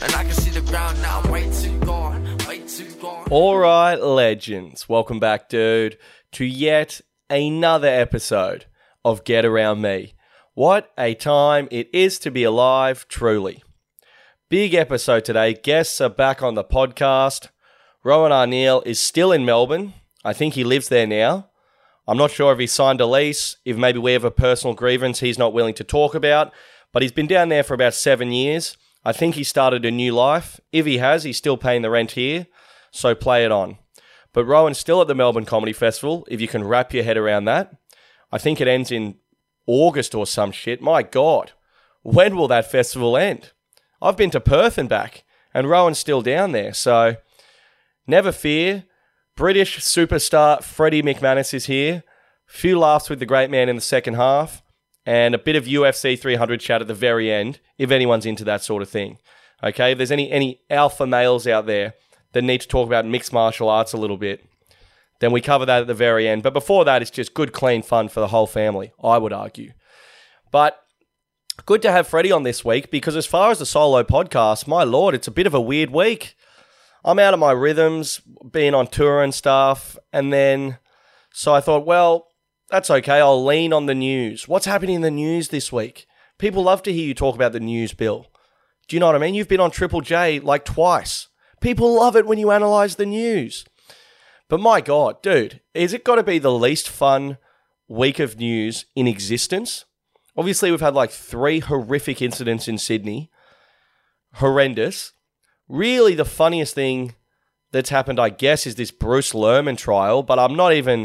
And I can see the ground now, way too gone, way too gone. Alright, legends. Welcome back, dude, to yet another episode of Get Around Me. What a time it is to be alive, truly. Big episode today. Guests are back on the podcast. Rowan Arneal is still in Melbourne. I think he lives there now. I'm not sure if he signed a lease, if maybe we have a personal grievance he's not willing to talk about, but he's been down there for about 7 years. I think he started a new life. If he has, he's still paying the rent here, so play it on. But Rowan's still at the Melbourne Comedy Festival, if you can wrap your head around that. I think it ends in August or some shit. My God, when will that festival end? I've been to Perth and back, and Rowan's still down there, so never fear. British superstar Freddie McManus is here. Few laughs with the great man in the second half, and a bit of UFC 300 chat at the very end, if anyone's into that sort of thing. Okay, if there's any alpha males out there that need to talk about mixed martial arts a little bit, then we cover that at the very end. But before that, it's just good, clean fun for the whole family, I would argue. But good to have Freddie on this week, because as far as the solo podcast, my lord, it's a bit of a weird week. I'm out of my rhythms, being on tour and stuff, and then, so I thought, well, that's okay, I'll lean on the news. What's happening in the news this week? People love to hear you talk about the news, Bill. Do you know what I mean? You've been on Triple J like twice. People love it when you analyse the news. But my God, dude, is it got to be the least fun week of news in existence? Obviously, we've had like 3 horrific incidents in Sydney. Horrendous. Really, the funniest thing that's happened, I guess, is this Bruce Lerman trial, but I'm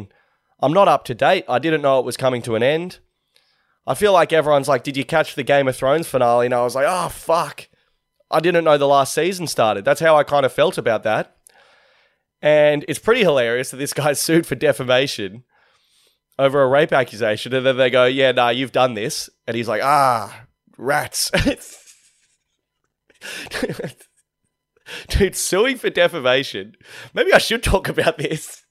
not up to date. I didn't know it was coming to an end. I feel like everyone's like, did you catch the Game of Thrones finale? And I was like, oh, fuck. I didn't know the last season started. That's how I kind of felt about that. And it's pretty hilarious that this guy's sued for defamation over a rape accusation, and then they go, yeah, nah, you've done this. And he's like, rats. Dude, suing for defamation. Maybe I should talk about this.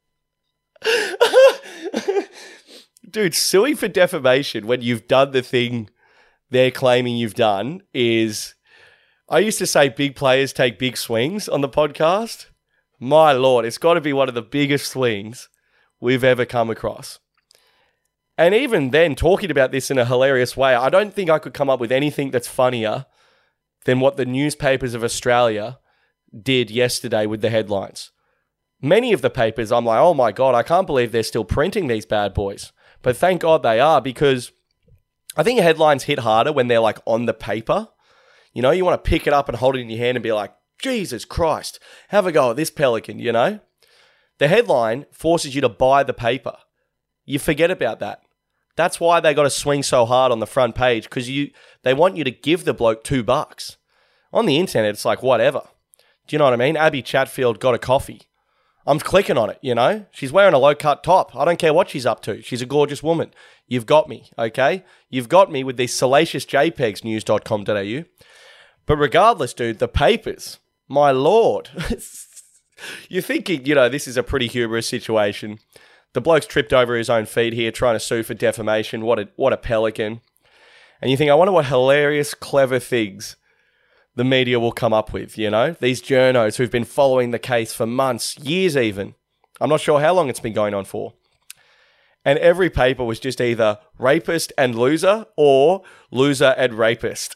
Dude, suing for defamation when you've done the thing they're claiming you've done is... I used to say big players take big swings on the podcast. My Lord, it's got to be one of the biggest swings we've ever come across. And even then, talking about this in a hilarious way, I don't think I could come up with anything that's funnier than what the newspapers of Australia did yesterday with the headlines. Many of the papers, I'm like, oh my God, I can't believe they're still printing these bad boys. But thank God they are, because I think headlines hit harder when they're like on the paper. You know, you want to pick it up and hold it in your hand and be like, Jesus Christ, have a go at this pelican, you know? The headline forces you to buy the paper. You forget about that. That's why they got to swing so hard on the front page, because they want you to give the bloke $2. On the internet, it's like, whatever. Do you know what I mean? Abby Chatfield got a coffee. I'm clicking on it, you know? She's wearing a low-cut top. I don't care what she's up to. She's a gorgeous woman. You've got me, okay? You've got me with these salacious JPEGs, news.com.au. But regardless, dude, the papers, my Lord. You're thinking, you know, this is a pretty humorous situation. The bloke's tripped over his own feet here trying to sue for defamation. What a pelican. And you think, I wonder what hilarious, clever things the media will come up with, you know? These journos who've been following the case for months, years even. I'm not sure how long it's been going on for. And every paper was just either rapist and loser or loser and rapist.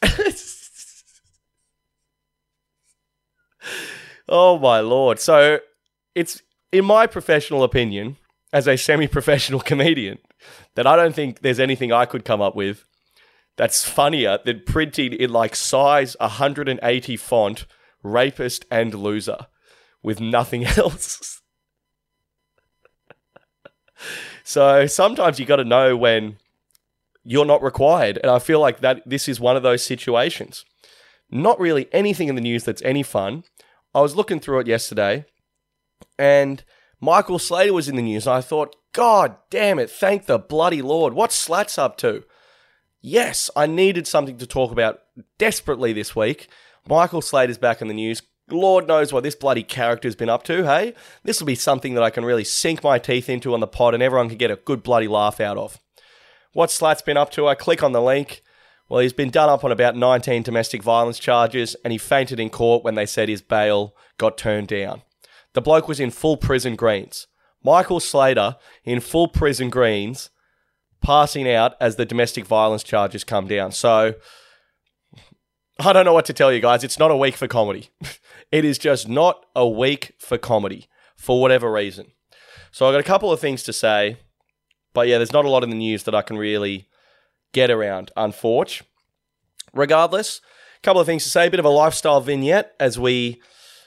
Oh my Lord. So it's, in my professional opinion, as a semi-professional comedian, that I don't think there's anything I could come up with that's funnier than printing in like size 180 font, rapist and loser, with nothing else. So sometimes you got to know when you're not required. And I feel like that this is one of those situations. Not really anything in the news that's any fun. I was looking through it yesterday, and Michael Slater was in the news, and I thought, God damn it, thank the bloody Lord. What's Slats up to? Yes, I needed something to talk about desperately this week. Michael Slater's back in the news. Lord knows what this bloody character's been up to, hey? This will be something that I can really sink my teeth into on the pod and everyone can get a good bloody laugh out of. What's Slats been up to? I click on the link. Well, he's been done up on about 19 domestic violence charges, and he fainted in court when they said his bail got turned down. The bloke was in full prison greens. Michael Slater in full prison greens, passing out as the domestic violence charges come down. So, I don't know what to tell you guys. It's not a week for comedy. It is just not a week for comedy, for whatever reason. So I've got a couple of things to say, but yeah, there's not a lot in the news that I can really get around, unfortunately. Regardless, a couple of things to say, a bit of a lifestyle vignette as we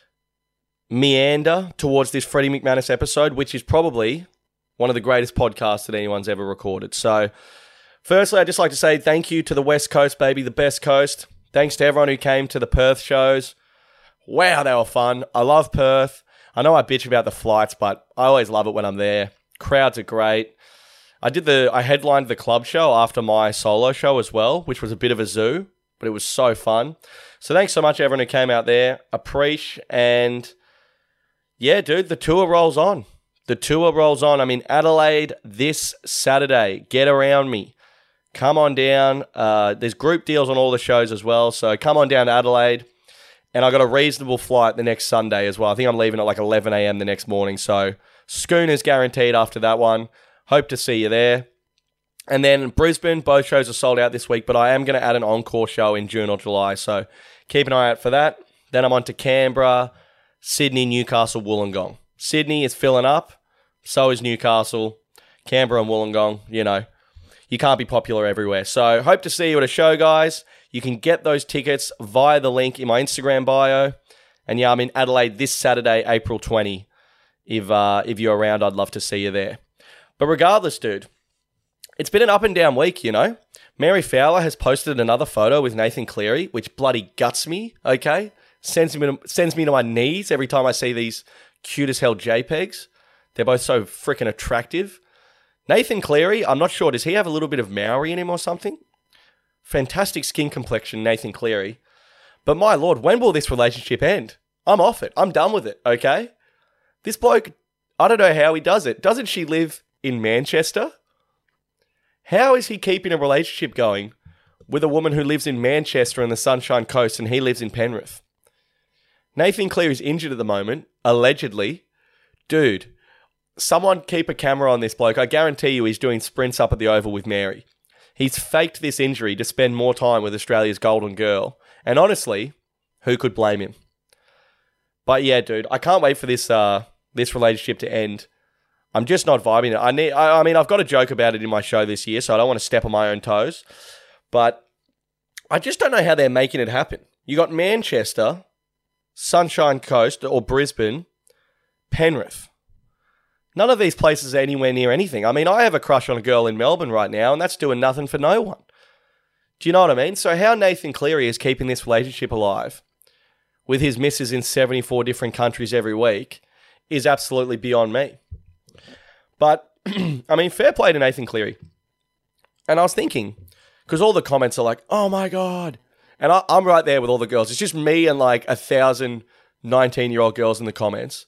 meander towards this Freddie McManus episode, which is probably one of the greatest podcasts that anyone's ever recorded. So, firstly, I'd just like to say thank you to the West Coast, baby, the best coast. Thanks to everyone who came to the Perth shows. Wow, they were fun. I love Perth. I know I bitch about the flights, but I always love it when I'm there. Crowds are great. I headlined the club show after my solo show as well, which was a bit of a zoo, but it was so fun. So thanks so much everyone who came out there. Appreciate. And yeah, dude, the tour rolls on. The tour rolls on. I'm in Adelaide this Saturday. Get around me. Come on down. There's group deals on all the shows as well. So come on down to Adelaide. And I got a reasonable flight the next Sunday as well. I think I'm leaving at like 11 a.m. the next morning. So schooner's guaranteed after that one. Hope to see you there. And then Brisbane, both shows are sold out this week, but I am going to add an encore show in June or July. So keep an eye out for that. Then I'm on to Canberra, Sydney, Newcastle, Wollongong. Sydney is filling up. So is Newcastle. Canberra and Wollongong, you can't be popular everywhere. So hope to see you at a show, guys. You can get those tickets via the link in my Instagram bio. And yeah, I'm in Adelaide this Saturday, April 20. If you're around, I'd love to see you there. But regardless, dude, it's been an up and down week, Mary Fowler has posted another photo with Nathan Cleary, which bloody guts me, okay? Sends me to my knees every time I see these cute as hell JPEGs. They're both so freaking attractive. Nathan Cleary, I'm not sure, does he have a little bit of Maori in him or something? Fantastic skin complexion, Nathan Cleary. But my lord, when will this relationship end? I'm off it. I'm done with it, okay? This bloke, I don't know how he does it. Doesn't she live in Manchester? How is he keeping a relationship going with a woman who lives in Manchester and the Sunshine Coast and he lives in Penrith? Nathan Cleary's injured at the moment, allegedly. Dude, someone keep a camera on this bloke. I guarantee you he's doing sprints up at the Oval with Mary. He's faked this injury to spend more time with Australia's golden girl. And honestly, who could blame him? But yeah, dude, I can't wait for this relationship to end. I'm just not vibing it. I've got a joke about it in my show this year, so I don't want to step on my own toes. But I just don't know how they're making it happen. You got Manchester, Sunshine Coast, or Brisbane, Penrith. None of these places are anywhere near anything. I mean, I have a crush on a girl in Melbourne right now, and that's doing nothing for no one. Do you know what I mean? So how Nathan Cleary is keeping this relationship alive with his misses in 74 different countries every week is absolutely beyond me. But, I mean, fair play to Nathan Cleary. And I was thinking, because all the comments are like, oh my God. And I'm right there with all the girls. It's just me and like 1,000 19-year-old girls in the comments.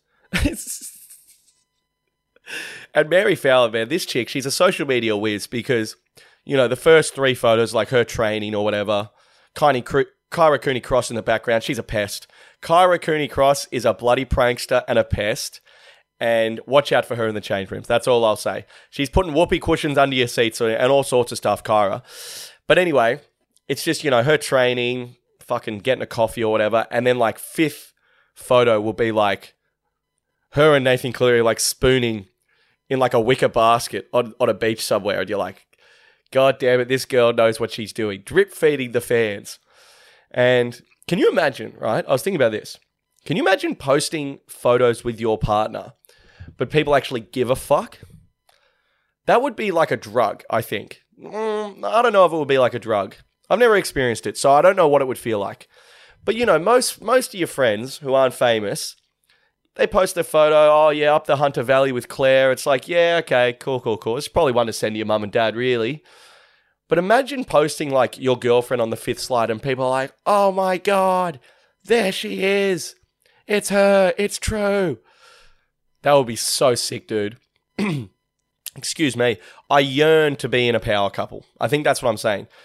And Mary Fowler, man, this chick, she's a social media whiz because, the first 3 photos, like her training or whatever, Kyra Cooney Cross in the background, she's a pest. Kyra Cooney Cross is a bloody prankster and a pest. And watch out for her in the change rooms. That's all I'll say. She's putting whoopee cushions under your seats and all sorts of stuff, Kyra. But anyway, it's just, her training, fucking getting a coffee or whatever. And then like 5th photo will be like her and Nathan Cleary like spooning in like a wicker basket on a beach somewhere. And you're like, God damn it, this girl knows what she's doing. Drip feeding the fans. And can you imagine, right? I was thinking about this. Can you imagine posting photos with your partner, but people actually give a fuck? That would be like a drug, I think. I don't know if it would be like a drug. I've never experienced it, so I don't know what it would feel like. But most of your friends who aren't famous, they post their photo, oh yeah, up the Hunter Valley with Claire. It's like, yeah, okay, cool. It's probably one to send to your mum and dad, really. But imagine posting like your girlfriend on the 5th slide and people are like, oh my God, there she is. It's her. It's true. That would be so sick, dude. Excuse me. I yearn to be in a power couple. I think that's what I'm saying.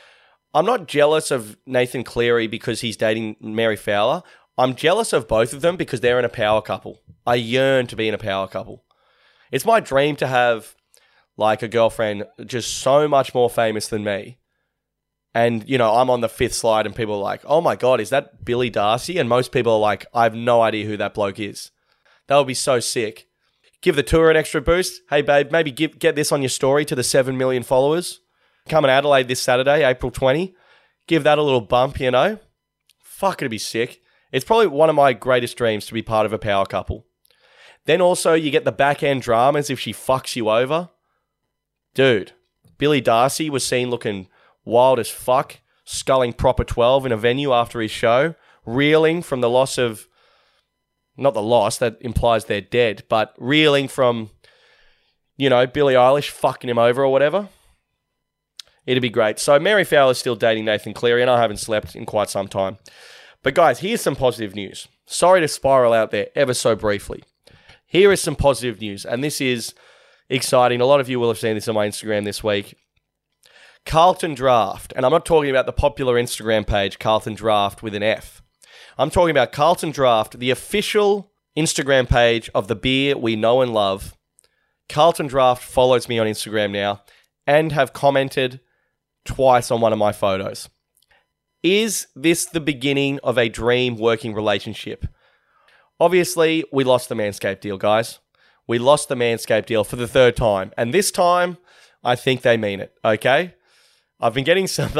I'm not jealous of Nathan Cleary because he's dating Mary Fowler. I'm jealous of both of them because they're in a power couple. I yearn to be in a power couple. It's my dream to have like a girlfriend just so much more famous than me. And, you know, I'm on the 5th slide and people are like, oh my God, is that Billy Darcy? And most people are like, I have no idea who that bloke is. That would be so sick. Give the tour an extra boost. Hey, babe, maybe get this on your story to the 7 million followers. Come in Adelaide this Saturday, April 20. Give that a little bump, you know. Fuck, it'd be sick. It's probably one of my greatest dreams to be part of a power couple. Then also you get the back end dramas if she fucks you over. Dude, Billy Darcy was seen looking wild as fuck, sculling proper 12 in a venue after his show, reeling from the loss of, not the loss, that implies they're dead, but reeling from, you know, Billie Eilish fucking him over or whatever. It'd be great. So Mary Fowler's still dating Nathan Cleary, and I haven't slept in quite some time. But guys, here's some positive news. Sorry to spiral out there ever so briefly. Here is some positive news, and this is exciting. A lot of you will have seen this on my Instagram this week. Carlton Draft, and I'm not talking about the popular Instagram page, Carlton Draft with an F. I'm talking about Carlton Draft, the official Instagram page of the beer we know and love. Carlton Draft follows me on Instagram now and have commented twice on one of my photos. Is this the beginning of a dream working relationship? Obviously, we lost the Manscaped deal, guys. We lost the Manscaped deal for the 3rd time. And this time, I think they mean it, okay? I've been getting some...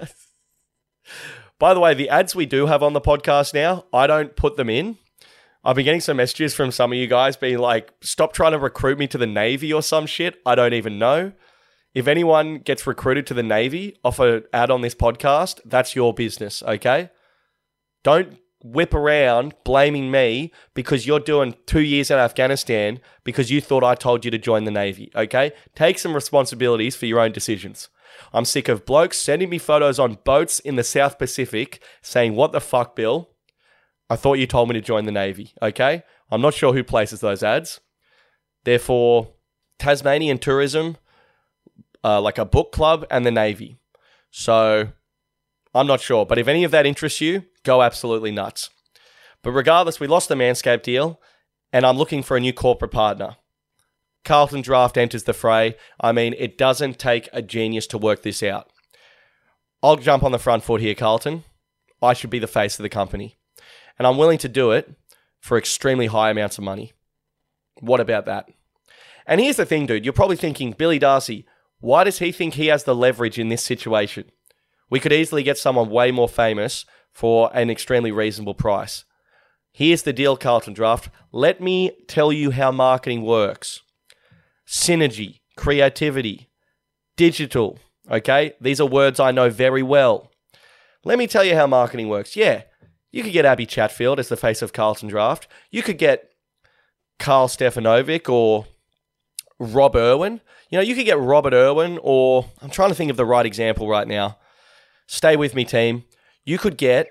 By the way, the ads we do have on the podcast now, I don't put them in. I've been getting some messages from some of you guys being like, stop trying to recruit me to the Navy or some shit. I don't even know. If anyone gets recruited to the Navy off an ad on this podcast, that's your business, okay? Don't whip around blaming me because you're doing 2 years in Afghanistan because you thought I told you to join the Navy, okay? Take some responsibilities for your own decisions. I'm sick of blokes sending me photos on boats in the South Pacific saying, what the fuck, Bill? I thought you told me to join the Navy, okay? I'm not sure who places those ads. Therefore, Tasmanian tourism, like a book club, and the Navy. So, I'm not sure. But if any of that interests you, go absolutely nuts. But regardless, we lost the Manscaped deal, and I'm looking for a new corporate partner. Carlton Draft enters the fray. I mean, it doesn't take a genius to work this out. I'll jump on the front foot here, Carlton. I should be the face of the company. And I'm willing to do it for extremely high amounts of money. What about that? And here's the thing, dude. You're probably thinking, Billy Darcy, why does he think he has the leverage in this situation? We could easily get someone way more famous for an extremely reasonable price. Here's the deal, Carlton Draft. Let me tell you how marketing works. Synergy, creativity, digital, okay? These are words I know very well. Let me tell you how marketing works. Yeah, you could get Abby Chatfield as the face of Carlton Draft. You could get Carl Stefanovic or Rob Irwin. You know, you could get Robert Irwin or... I'm trying to think of the right example right now. Stay with me, team. You could get...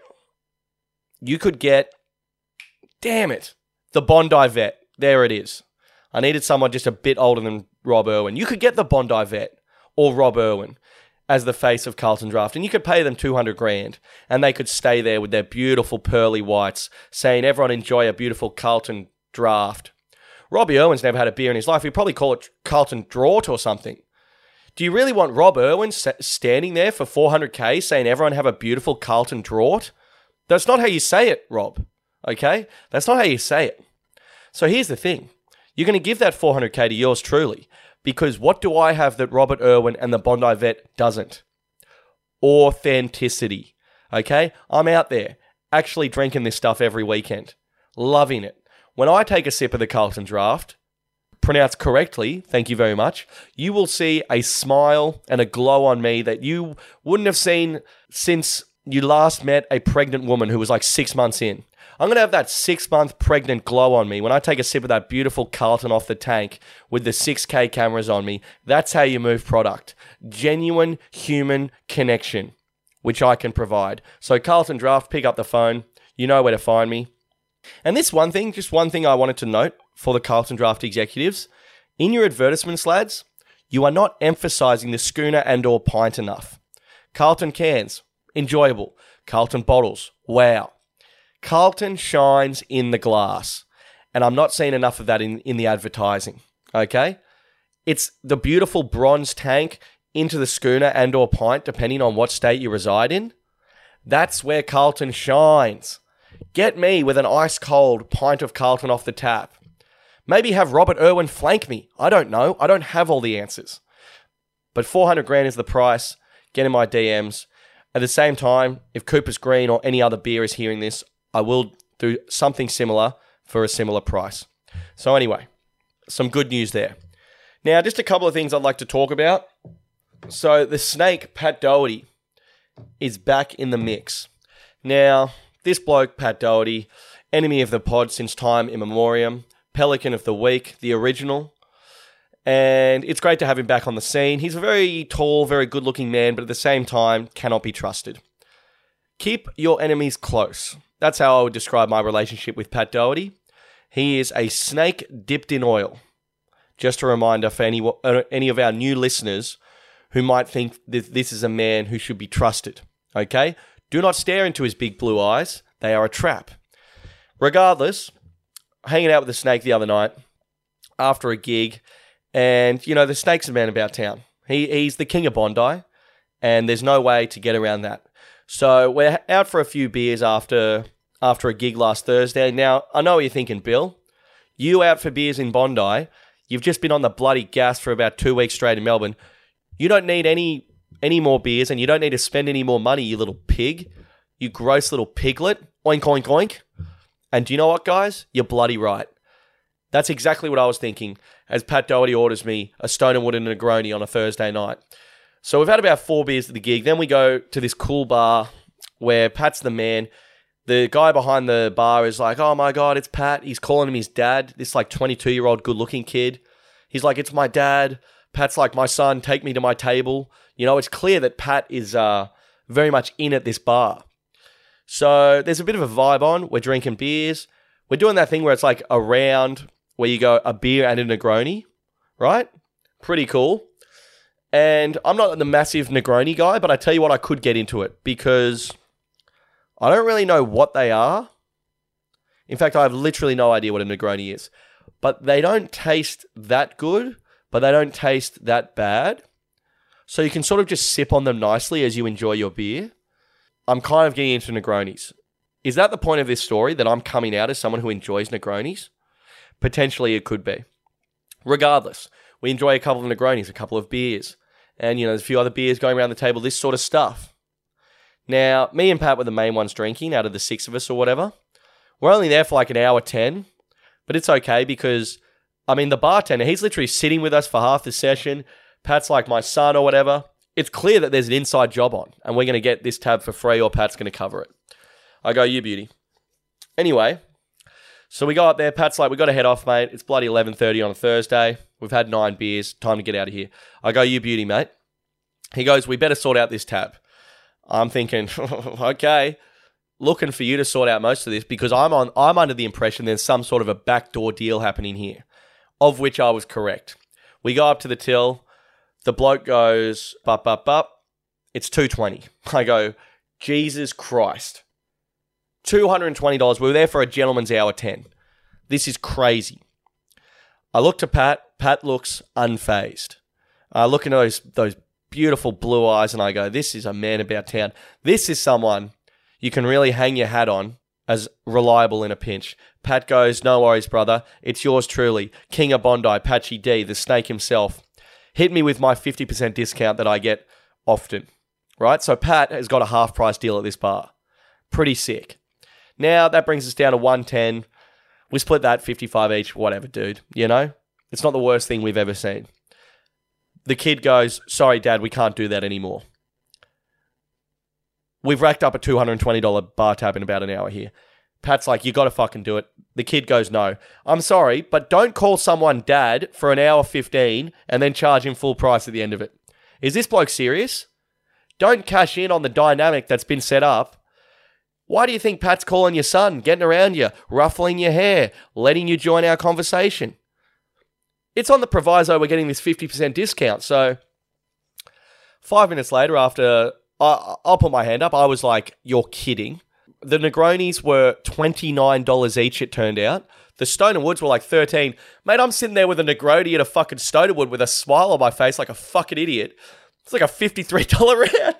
Damn it. The Bondi Vet. There it is. I needed someone just a bit older than Rob Irwin. You could get the Bondi Vet or Rob Irwin as the face of Carlton Draft, and you could pay them $200,000, and they could stay there with their beautiful pearly whites, saying, everyone enjoy a beautiful Carlton Draft. Robbie Irwin's never had a beer in his life. He'd probably call it Carlton Draught or something. Do you really want Rob Irwin standing there for $400,000 saying, everyone have a beautiful Carlton Draught? That's not how you say it, Rob. Okay? That's not how you say it. So here's the thing. You're going to give that $400,000 to yours truly, because what do I have that Robert Irwin and the Bondi Vet doesn't? Authenticity. Okay? I'm out there actually drinking this stuff every weekend. Loving it. When I take a sip of the Carlton Draft, pronounced correctly, thank you very much, you will see a smile and a glow on me that you wouldn't have seen since you last met a pregnant woman who was like 6 months in. I'm going to have that 6-month pregnant glow on me when I take a sip of that beautiful Carlton off the tank with the 6K cameras on me. That's how you move product. Genuine human connection, which I can provide. So Carlton Draft, pick up the phone. You know where to find me. And this one thing, just one thing I wanted to note for the Carlton Draft executives. In your advertisements, lads, you are not emphasizing the schooner and or pint enough. Carlton cans, enjoyable. Carlton bottles, wow. Carlton shines in the glass. And I'm not seeing enough of that in the advertising, okay? It's the beautiful bronze tank into the schooner and or pint, depending on what state you reside in. That's where Carlton shines. Get me with an ice-cold pint of Carlton off the tap. Maybe have Robert Irwin flank me. I don't know. I don't have all the answers. But 400 grand is the price. Get in my DMs. At the same time, if Cooper's Green or any other beer is hearing this, I will do something similar for a similar price. So anyway, some good news there. Now, just a couple of things I'd like to talk about. So the snake, Pat Doherty, is back in the mix. Now, this bloke, Pat Doherty, enemy of the pod since time immemorial, Pelican of the Week, the original. And it's great to have him back on the scene. He's a very tall, very good-looking man, but at the same time, cannot be trusted. Keep your enemies close. That's how I would describe my relationship with Pat Doherty. He is a snake dipped in oil. Just a reminder for any of our new listeners who might think that this is a man who should be trusted. Okay? Do not stare into his big blue eyes. They are a trap. Regardless, hanging out with the snake the other night after a gig, and, you know, the snake's a man about town. He's the king of Bondi, and there's no way to get around that. So we're out for a few beers after a gig last Thursday. Now, I know what you're thinking, Bill. You out for beers in Bondi. You've just been on the bloody gas for about 2 weeks straight in Melbourne. You don't need any more beers, and you don't need to spend any more money, you little pig. You gross little piglet. Oink, oink, oink. And do you know what, guys? You're bloody right. That's exactly what I was thinking as Pat Doherty orders me a Stone and Wood and a Negroni on a Thursday night. So we've had about 4 beers at the gig. Then we go to this cool bar where Pat's the man. The guy behind the bar is like, oh my God, it's Pat. He's calling him his dad, this like 22-year-old good-looking kid. He's like, it's my dad. Pat's like, my son, take me to my table. You know, it's clear that Pat is very much in at this bar. So there's a bit of a vibe on. We're drinking beers. We're doing that thing where it's like a round where you go a beer and a Negroni, right? Pretty cool. And I'm not the massive Negroni guy, but I tell you what, I could get into it because I don't really know what they are. In fact, I have literally no idea what a Negroni is. But they don't taste that good, but they don't taste that bad. So you can sort of just sip on them nicely as you enjoy your beer. I'm kind of getting into Negronis. Is that the point of this story, that I'm coming out as someone who enjoys Negronis? Potentially it could be. Regardless, we enjoy a couple of Negronis, a couple of beers. And, you know, there's a few other beers going around the table, this sort of stuff. Now, me and Pat were the main ones drinking out of the 6 of us or whatever. We're only there for like an hour 10, but it's okay because, I mean, the bartender, he's literally sitting with us for half the session. Pat's like my son or whatever. It's clear that there's an inside job on, and we're going to get this tab for free or Pat's going to cover it. I go, you beauty. Anyway, so we go up there. Pat's like, we got to head off, mate. It's bloody 11:30 on a Thursday. We've had 9 beers. Time to get out of here. I go, you beauty, mate. He goes, we better sort out this tab. I'm thinking, okay, looking for you to sort out most of this because I'm under the impression there's some sort of a backdoor deal happening here, of which I was correct. We go up to the till. The bloke goes, bup. It's $220. I go, Jesus Christ. $220. We were there for a gentleman's hour 10. This is crazy. I look to Pat. Pat looks unfazed. I look into those beautiful blue eyes and I go, this is a man about town. This is someone you can really hang your hat on as reliable in a pinch. Pat goes, no worries, brother. It's yours truly. King of Bondi, Patchy D, the snake himself. Hit me with my 50% discount that I get often. Right? So Pat has got a half price deal at this bar. Pretty sick. Now that brings us down to 110. We split that 55 each, whatever, dude. You know? It's not the worst thing we've ever seen. The kid goes, sorry, Dad, we can't do that anymore. We've racked up a $220 bar tab in about an hour here. Pat's like, you got to fucking do it. The kid goes, no. I'm sorry, but don't call someone dad for an hour 15 and then charge him full price at the end of it. Is this bloke serious? Don't cash in on the dynamic that's been set up. Why do you think Pat's calling your son, getting around you, ruffling your hair, letting you join our conversation? It's on the proviso we're getting this 50% discount. So 5 minutes later, after I'll put my hand up. I was like, you're kidding. The Negronis were $29 each, it turned out. The Stoner Woods were like $13. Mate, I'm sitting there with a Negroni and a fucking Stoner Wood with a smile on my face like a fucking idiot. It's like a $53 round.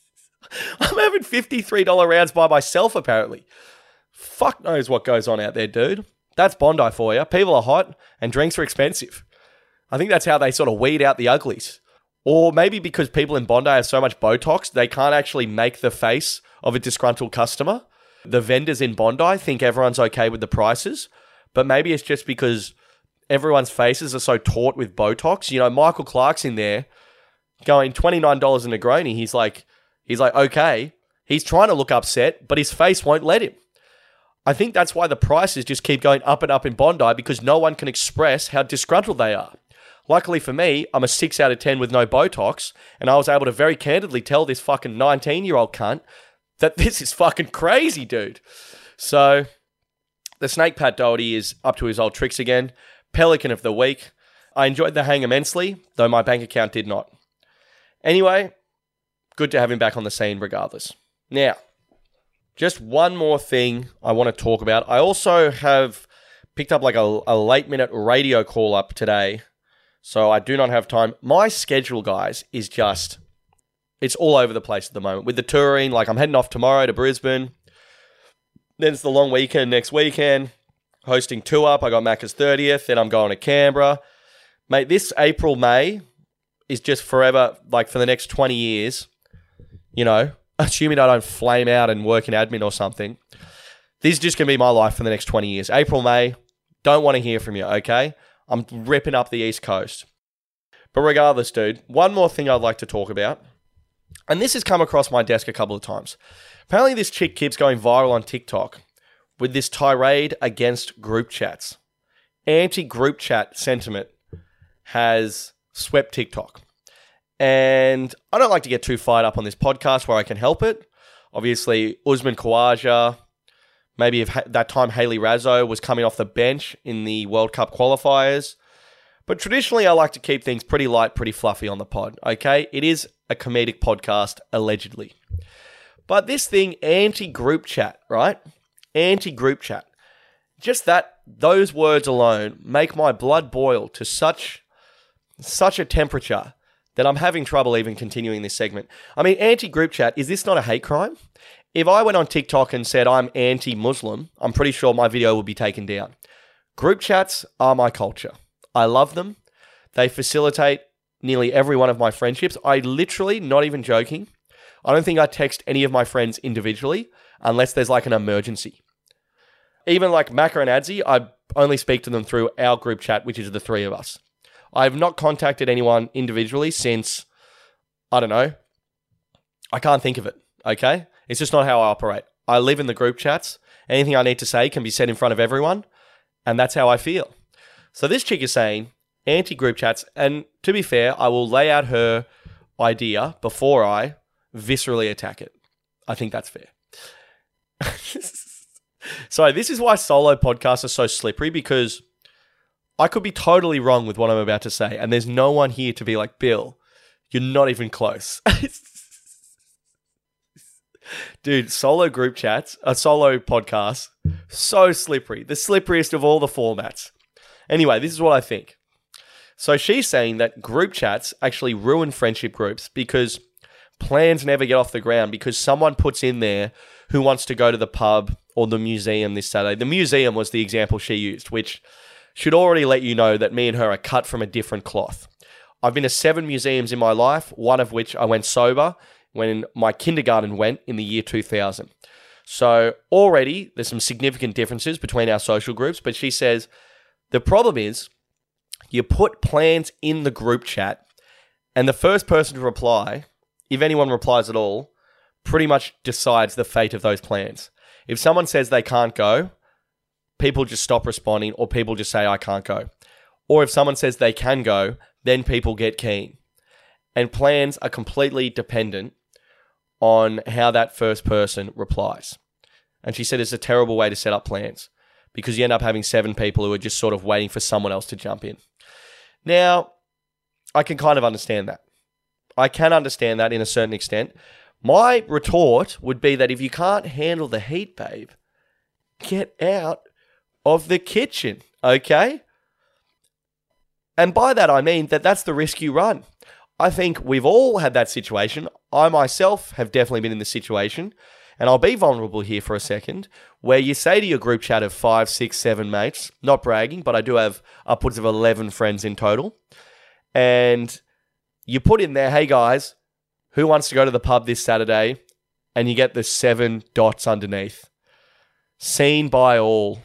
I'm having $53 rounds by myself, apparently. Fuck knows what goes on out there, dude. That's Bondi for you. People are hot and drinks are expensive. I think that's how they sort of weed out the uglies. Or maybe because people in Bondi have so much Botox, they can't actually make the face of a disgruntled customer. The vendors in Bondi think everyone's okay with the prices, but maybe it's just because everyone's faces are so taut with Botox. You know, Michael Clark's in there going $29 a Negroni. He's like, okay. He's trying to look upset, but his face won't let him. I think that's why the prices just keep going up and up in Bondi, because no one can express how disgruntled they are. Luckily for me, I'm a 6 out of 10 with no Botox, and I was able to very candidly tell this fucking 19-year-old cunt that this is fucking crazy, dude. So, the snake Pat Doherty is up to his old tricks again. Pelican of the week. I enjoyed the hang immensely, though my bank account did not. Anyway, good to have him back on the scene regardless. Now, just one more thing I want to talk about. I also have picked up like a late-minute radio call-up today, so I do not have time. My schedule, guys, is just, it's all over the place at the moment. With the touring, like I'm heading off tomorrow to Brisbane. Then it's the long weekend next weekend. Hosting 2 Up. I got Macca's 30th. Then I'm going to Canberra. Mate, this April, May is just forever, like for the next 20 years. You know, assuming I don't flame out and work in admin or something. This is just going to be my life for the next 20 years. April, May, don't want to hear from you, okay? I'm ripping up the East Coast. But regardless, dude, one more thing I'd like to talk about. And this has come across my desk a couple of times. Apparently this chick keeps going viral on TikTok with this tirade against group chats. Anti-group chat sentiment has swept TikTok. And I don't like to get too fired up on this podcast where I can help it. Obviously, Usman Khawaja, maybe if that time Hayley Raso was coming off the bench in the World Cup qualifiers. But traditionally, I like to keep things pretty light, pretty fluffy on the pod, okay? It is a comedic podcast, allegedly. But this thing, anti-group chat, right? Anti-group chat. Just those words alone make my blood boil to such a temperature that I'm having trouble even continuing this segment. I mean, anti-group chat, is this not a hate crime? If I went on TikTok and said I'm anti-Muslim, I'm pretty sure my video would be taken down. Group chats are my culture. I love them. They facilitate nearly every one of my friendships. I literally, not even joking, I don't think I text any of my friends individually unless there's like an emergency. Even like Macca and Adzi, I only speak to them through our group chat, which is the 3 of us. I have not contacted anyone individually since, I don't know, I can't think of it, okay? It's just not how I operate. I live in the group chats. Anything I need to say can be said in front of everyone, and that's how I feel. So this chick is saying anti-group chats, and to be fair, I will lay out her idea before I viscerally attack it. I think that's fair. So this is why solo podcasts are so slippery, because I could be totally wrong with what I'm about to say, and there's no one here to be like, Bill, you're not even close. Dude, solo group chats, a solo podcast, so slippery. The slipperiest of all the formats. Anyway, this is what I think. So she's saying that group chats actually ruin friendship groups because plans never get off the ground because someone puts in there who wants to go to the pub or the museum this Saturday. The museum was the example she used, which should already let you know that me and her are cut from a different cloth. I've been to 7 museums in my life, one of which I went sober when my kindergarten went in the year 2000. So already there's some significant differences between our social groups, but she says the problem is you put plans in the group chat and the first person to reply, if anyone replies at all, pretty much decides the fate of those plans. If someone says they can't go, people just stop responding or people just say, I can't go. Or if someone says they can go, then people get keen. And plans are completely dependent on how that first person replies. And she said it's a terrible way to set up plans because you end up having 7 people who are just sort of waiting for someone else to jump in. Now, I can kind of understand that. I can understand that in a certain extent. My retort would be that if you can't handle the heat, babe, get out of the kitchen, okay? And by that, I mean that that's the risk you run. I think we've all had that situation. I myself have definitely been in this situation, and I'll be vulnerable here for a second, where you say to your group chat of 5, 6, 7 mates, not bragging, but I do have upwards of 11 friends in total, and you put in there, hey guys, who wants to go to the pub this Saturday? And you get the 7 dots underneath. Seen by all.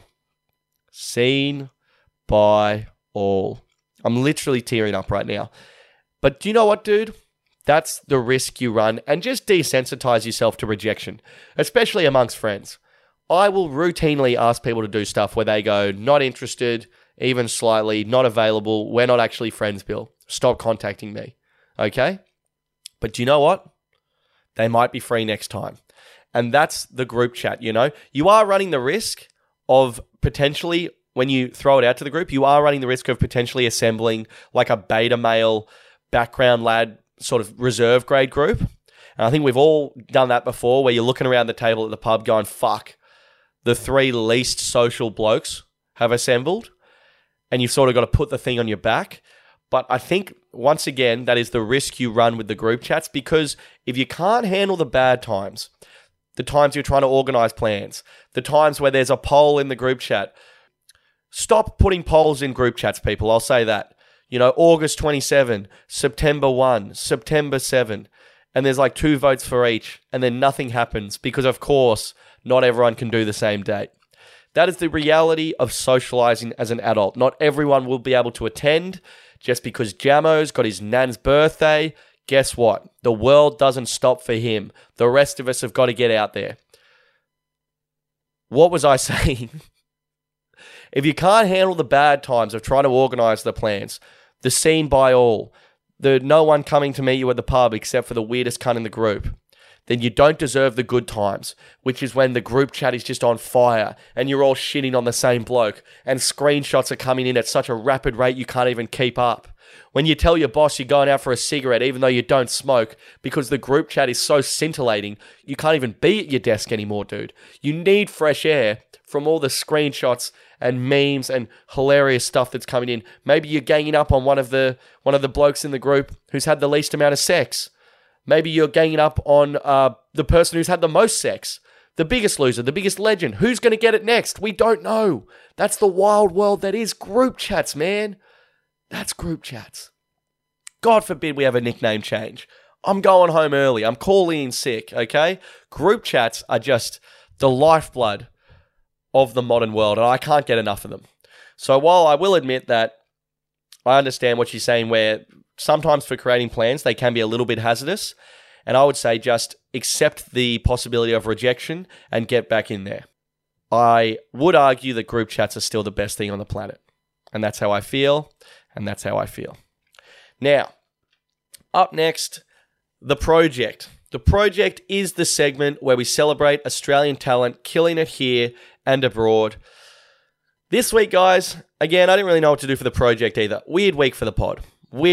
Seen by all. I'm literally tearing up right now. But do you know what, dude? That's the risk you run, and just desensitize yourself to rejection, especially amongst friends. I will routinely ask people to do stuff where they go, not interested, even slightly, not available, we're not actually friends, Bill. Stop contacting me. Okay? But do you know what? They might be free next time. And that's the group chat, you know? You are running the risk of potentially, when you throw it out to the group, you are running the risk of potentially assembling like a beta male background lad sort of reserve grade group. And I think we've all done that before, where you're looking around the table at the pub going, fuck, the 3 least social blokes have assembled. And you've sort of got to put the thing on your back. But I think, once again, that is the risk you run with the group chats, because if you can't handle the bad times, the times you're trying to organize plans, the times where there's a poll in the group chat, stop putting polls in group chats, people. I'll say that. You know, August 27, September 1, September 7, and there's like 2 votes for each, and then nothing happens because, of course, not everyone can do the same date. That is the reality of socializing as an adult. Not everyone will be able to attend. Just because Jamo's got his nan's birthday, guess what? The world doesn't stop for him. The rest of us have got to get out there. What was I saying? If you can't handle the bad times of trying to organise the plans, the seen by all, the no one coming to meet you at the pub except for the weirdest cunt in the group, then you don't deserve the good times, which is when the group chat is just on fire and you're all shitting on the same bloke and screenshots are coming in at such a rapid rate you can't even keep up. When you tell your boss you're going out for a cigarette even though you don't smoke because the group chat is so scintillating, you can't even be at your desk anymore, dude. You need fresh air from all the screenshots and memes and hilarious stuff that's coming in. Maybe you're ganging up on one of the blokes in the group who's had the least amount of sex. Maybe you're ganging up on the person who's had the most sex, the biggest loser, the biggest legend. Who's going to get it next? We don't know. That's the wild world that is group chats, man. That's group chats. God forbid we have a nickname change. I'm going home early. I'm calling in sick, okay? Group chats are just the lifeblood of the modern world, and I can't get enough of them. So while I will admit that I understand what you're saying, where sometimes for creating plans, they can be a little bit hazardous. And I would say just accept the possibility of rejection and get back in there. I would argue that group chats are still the best thing on the planet. And that's how I feel. And that's how I feel. Now, up next, The Project. The Project is the segment where we celebrate Australian talent killing it here and abroad. This week, guys, again, I didn't really know what to do for The Project either. Weird week for the pod.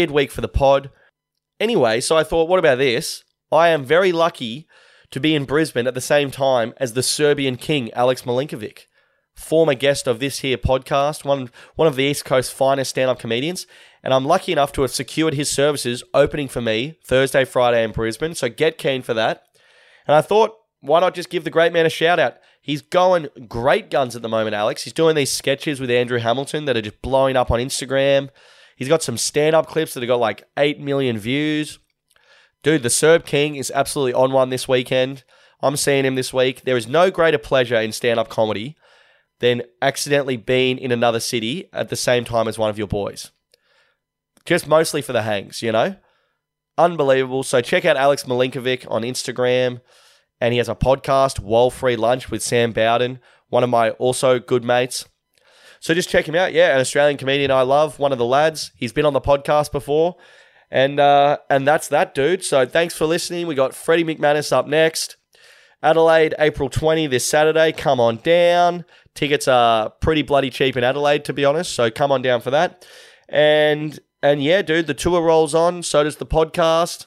Anyway, so I thought, what about this? I am very lucky to be in Brisbane at the same time as the Serbian king, Alex Milinkovic, former guest of this here podcast, one of the East Coast's finest stand-up comedians, and I'm lucky enough to have secured his services opening for me Thursday, Friday in Brisbane, so get keen for that. And I thought, why not just give the great man a shout-out? He's going great guns at the moment, Alex. He's doing these sketches with Andrew Hamilton that are just blowing up on Instagram. He's got some stand-up clips that have got like 8 million views. Dude, the Serb King is absolutely on one this weekend. I'm seeing him this week. There is no greater pleasure in stand-up comedy than accidentally being in another city at the same time as one of your boys. Just mostly for the hangs, you know? Unbelievable. So check out Alex Milinkovic on Instagram. And he has a podcast, Wall Free Lunch, with Sam Bowden, one of my also good mates. So just check him out. Yeah, an Australian comedian I love, one of the lads. He's been on the podcast before. And that's that, dude. So thanks for listening. We got Freddie McManus up next. Adelaide, April 20 this Saturday. Come on down. Tickets are pretty bloody cheap in Adelaide, to be honest. So come on down for that. And yeah, dude, the tour rolls on. So does the podcast.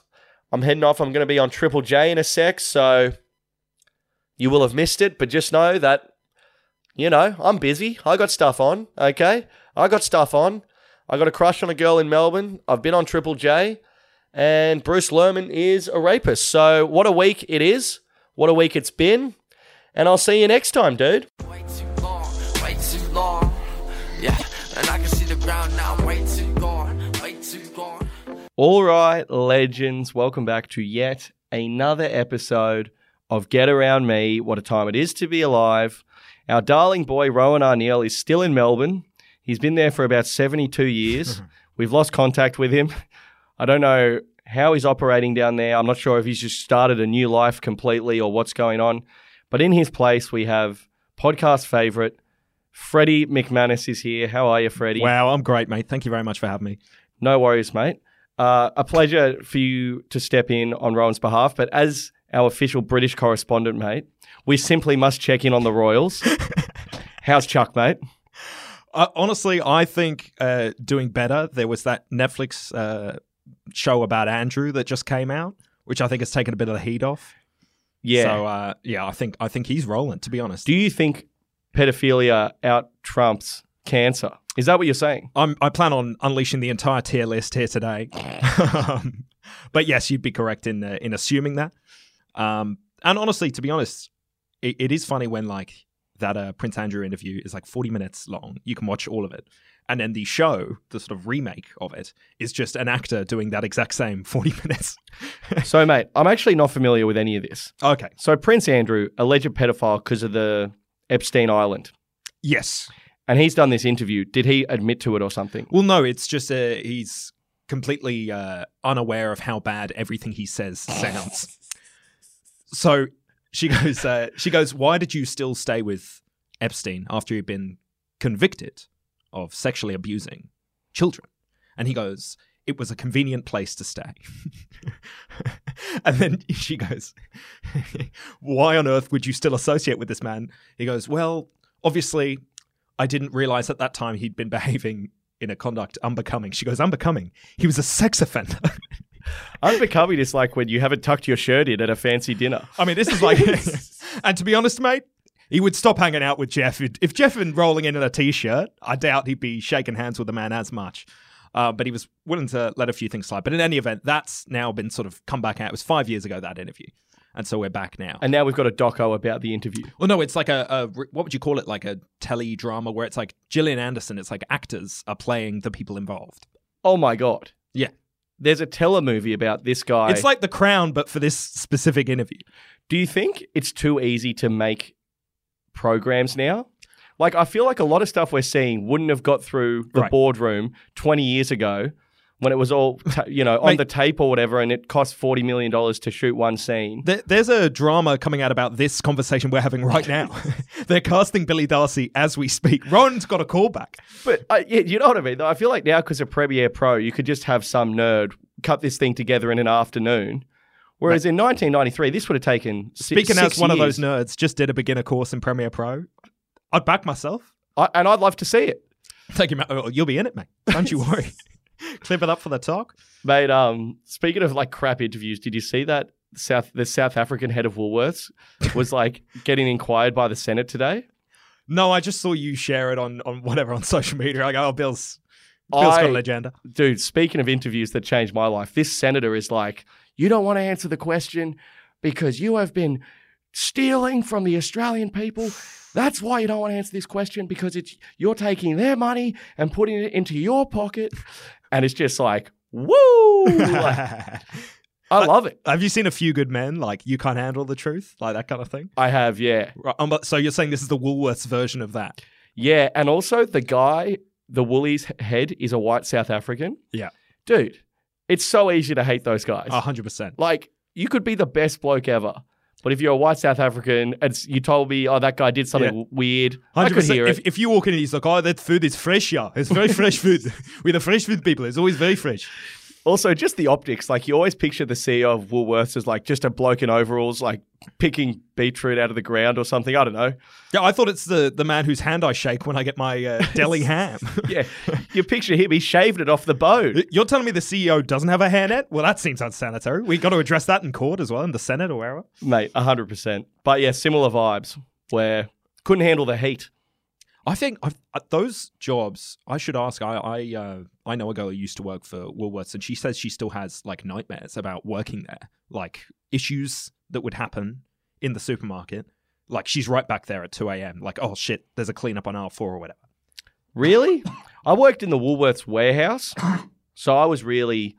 I'm heading off. I'm going to be on Triple J in a sec, so you will have missed it, but just know that, I'm busy. I got stuff on, okay? I got a crush on a girl in Melbourne. I've been on Triple J, and Bruce Lerman is a rapist. So what a week it is. What a week it's been. And I'll see you next time, dude. Way too long, way too long. Yeah, and I can see the ground now. Way too gone, way too gone. All right, legends. Welcome back to yet another episode of Get Around Me. What a time it is to be alive. Our darling boy, Rowan Arneal, is still in Melbourne. He's been there for about 72 years. We've lost contact with him. I don't know how he's operating down there. I'm not sure if he's just started a new life completely or what's going on. But in his place, we have podcast favourite, Freddie McManus is here. How are you, Freddie? Wow, I'm great, mate. Thank you very much for having me. No worries, mate. A pleasure for you to step in on Rowan's behalf. But as our official British correspondent, mate, we simply must check in on the Royals. How's Chuck, mate? Honestly, I think doing better. There was that Netflix show about Andrew that just came out, which I think has taken a bit of the heat off. Yeah. So, I think he's rolling, to be honest. Do you think pedophilia out trumps cancer? Is that what you're saying? I plan on unleashing the entire tier list here today. But yes, you'd be correct in assuming that. And honestly, to be honest, it is funny when like that Prince Andrew interview is like 40 minutes long. You can watch all of it. And then the show, the sort of remake of it, is just an actor doing that exact same 40 minutes. So, mate, I'm actually not familiar with any of this. Okay. So Prince Andrew, alleged pedophile because of the Epstein Island. Yes. And he's done this interview. Did he admit to it or something? Well, no, it's just he's completely unaware of how bad everything he says sounds. So she goes, why did you still stay with Epstein after you'd been convicted of sexually abusing children? And he goes, it was a convenient place to stay. And then she goes, why on earth would you still associate with this man? He goes, well, obviously, I didn't realize at that time he'd been behaving in a conduct unbecoming. She goes, unbecoming? He was a sex offender. Unbecoming is like when you haven't tucked your shirt in at a fancy dinner. I mean, this is like... And to be honest, mate, he would stop hanging out with Jeff. If Jeff had been rolling in a T-shirt, I doubt he'd be shaking hands with the man as much. But he was willing to let a few things slide. But in any event, that's now been sort of come back out. It was 5 years ago, that interview. And so we're back now. And now we've got a doco about the interview. Well, no, it's like what would you call it? Like a teledrama where it's like Gillian Anderson. It's like actors are playing the people involved. Oh, my God. Yeah. There's a telemovie about this guy. It's like The Crown, but for this specific interview. Do you think it's too easy to make programs now? Like, I feel like a lot of stuff we're seeing wouldn't have got through the boardroom 20 years ago when it was all, on the tape or whatever, and it cost $40 million to shoot one scene. There's a drama coming out about this conversation we're having right now. They're casting Billy Darcy as we speak. Ron's got a callback. But you know what I mean? I feel like now because of Premiere Pro, you could just have some nerd cut this thing together in an afternoon. Whereas in 1993, this would have taken Speaking 6 as one years. of those nerds, just did a beginner course in Premiere Pro. I'd back myself. And I'd love to see it. Thank you, mate. Oh, you'll be in it, mate. Don't you worry. Clip it up for the talk. Mate, speaking of like crap interviews, did you see that the South African head of Woolworths was like getting inquired by the Senate today? No, I just saw you share it on whatever on social media. I go, oh, Bill's got an agenda. Dude, speaking of interviews that changed my life, this senator is like, you don't want to answer the question because you have been stealing from the Australian people. That's why you don't want to answer this question, because you're taking their money and putting it into your pocket. And it's just like, woo! Like, I love it. Have you seen A Few Good Men? Like, you can't handle the truth? Like that kind of thing? I have, yeah. Right, so you're saying this is the Woolworths version of that? Yeah, and also the guy, the Woolies head, is a white South African. Yeah. Dude, it's so easy to hate those guys. 100%. Like, you could be the best bloke ever, but if you're a white South African and you told me, oh, that guy did something weird, 100%. I could hear it. If you walk in and he's like, oh, that food is fresh, yeah. It's very fresh food. We're the fresh food people. It's always very fresh. Also, just the optics. Like, you always picture the CEO of Woolworths as like just a bloke in overalls, like picking beetroot out of the ground or something. I don't know. Yeah, I thought it's the man whose hand I shake when I get my deli ham. Yeah. You picture him, he shaved it off the bone. You're telling me the CEO doesn't have a hairnet? Well, that seems unsanitary. We got to address that in court as well, in the Senate or wherever. Mate, 100%. But yeah, similar vibes where couldn't handle the heat. I think those jobs, I should ask, I know a girl who used to work for Woolworths, and she says she still has like nightmares about working there, like issues that would happen in the supermarket. Like she's right back there at 2 a.m. Like, oh shit, there's a cleanup on aisle 4 or whatever. Really? I worked in the Woolworths warehouse, so I was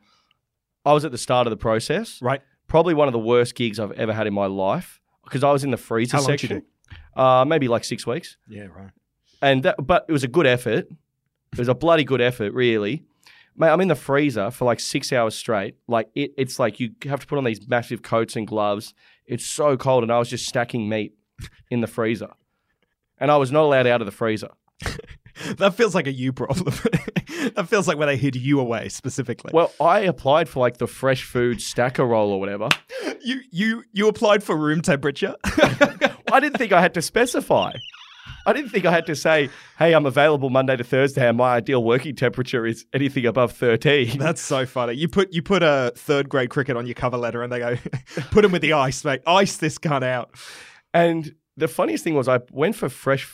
at the start of the process. Right. Probably one of the worst gigs I've ever had in my life because I was in the freezer How long did section. you Maybe like 6 weeks. Yeah, right. But it was a good effort. It was a bloody good effort, really. Mate, I'm in the freezer for like 6 hours straight. Like it's like you have to put on these massive coats and gloves. It's so cold, and I was just stacking meat in the freezer. And I was not allowed out of the freezer. That feels like a you problem. That feels like when they hid you away specifically. Well, I applied for like the fresh food stacker role or whatever. You applied for room temperature? I didn't think I had to specify. I didn't think I had to say, hey, I'm available Monday to Thursday and my ideal working temperature is anything above 13. That's so funny. You put a third grade cricket on your cover letter and they go, put him with the ice, mate. Ice this cunt out. And the funniest thing was I went for fresh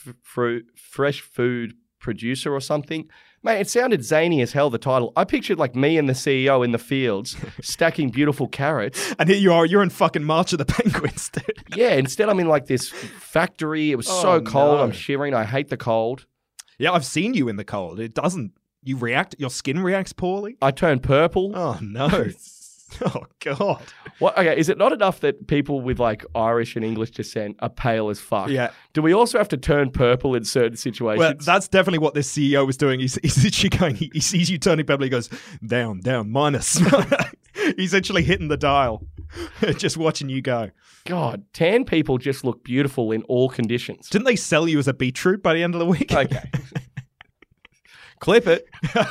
food producer or something. Mate, it sounded zany as hell, the title. I pictured like me and the CEO in the fields stacking beautiful carrots. And here you are, you're in fucking March of the Penguins, dude. Yeah, instead I'm in like this factory. It was so cold. No. I'm shivering. I hate the cold. Yeah, I've seen you in the cold. It doesn't, your skin reacts poorly? I turn purple. Oh, no. Oh, God. What? Okay, is it not enough that people with like Irish and English descent are pale as fuck? Yeah. Do we also have to turn purple in certain situations? Well, that's definitely what this CEO was doing. He's literally going, he sees you turning purple, he goes, down, minus. He's actually hitting the dial, just watching you go. God, tan people just look beautiful in all conditions. Didn't they sell you as a beetroot by the end of the week? Okay. Clip it.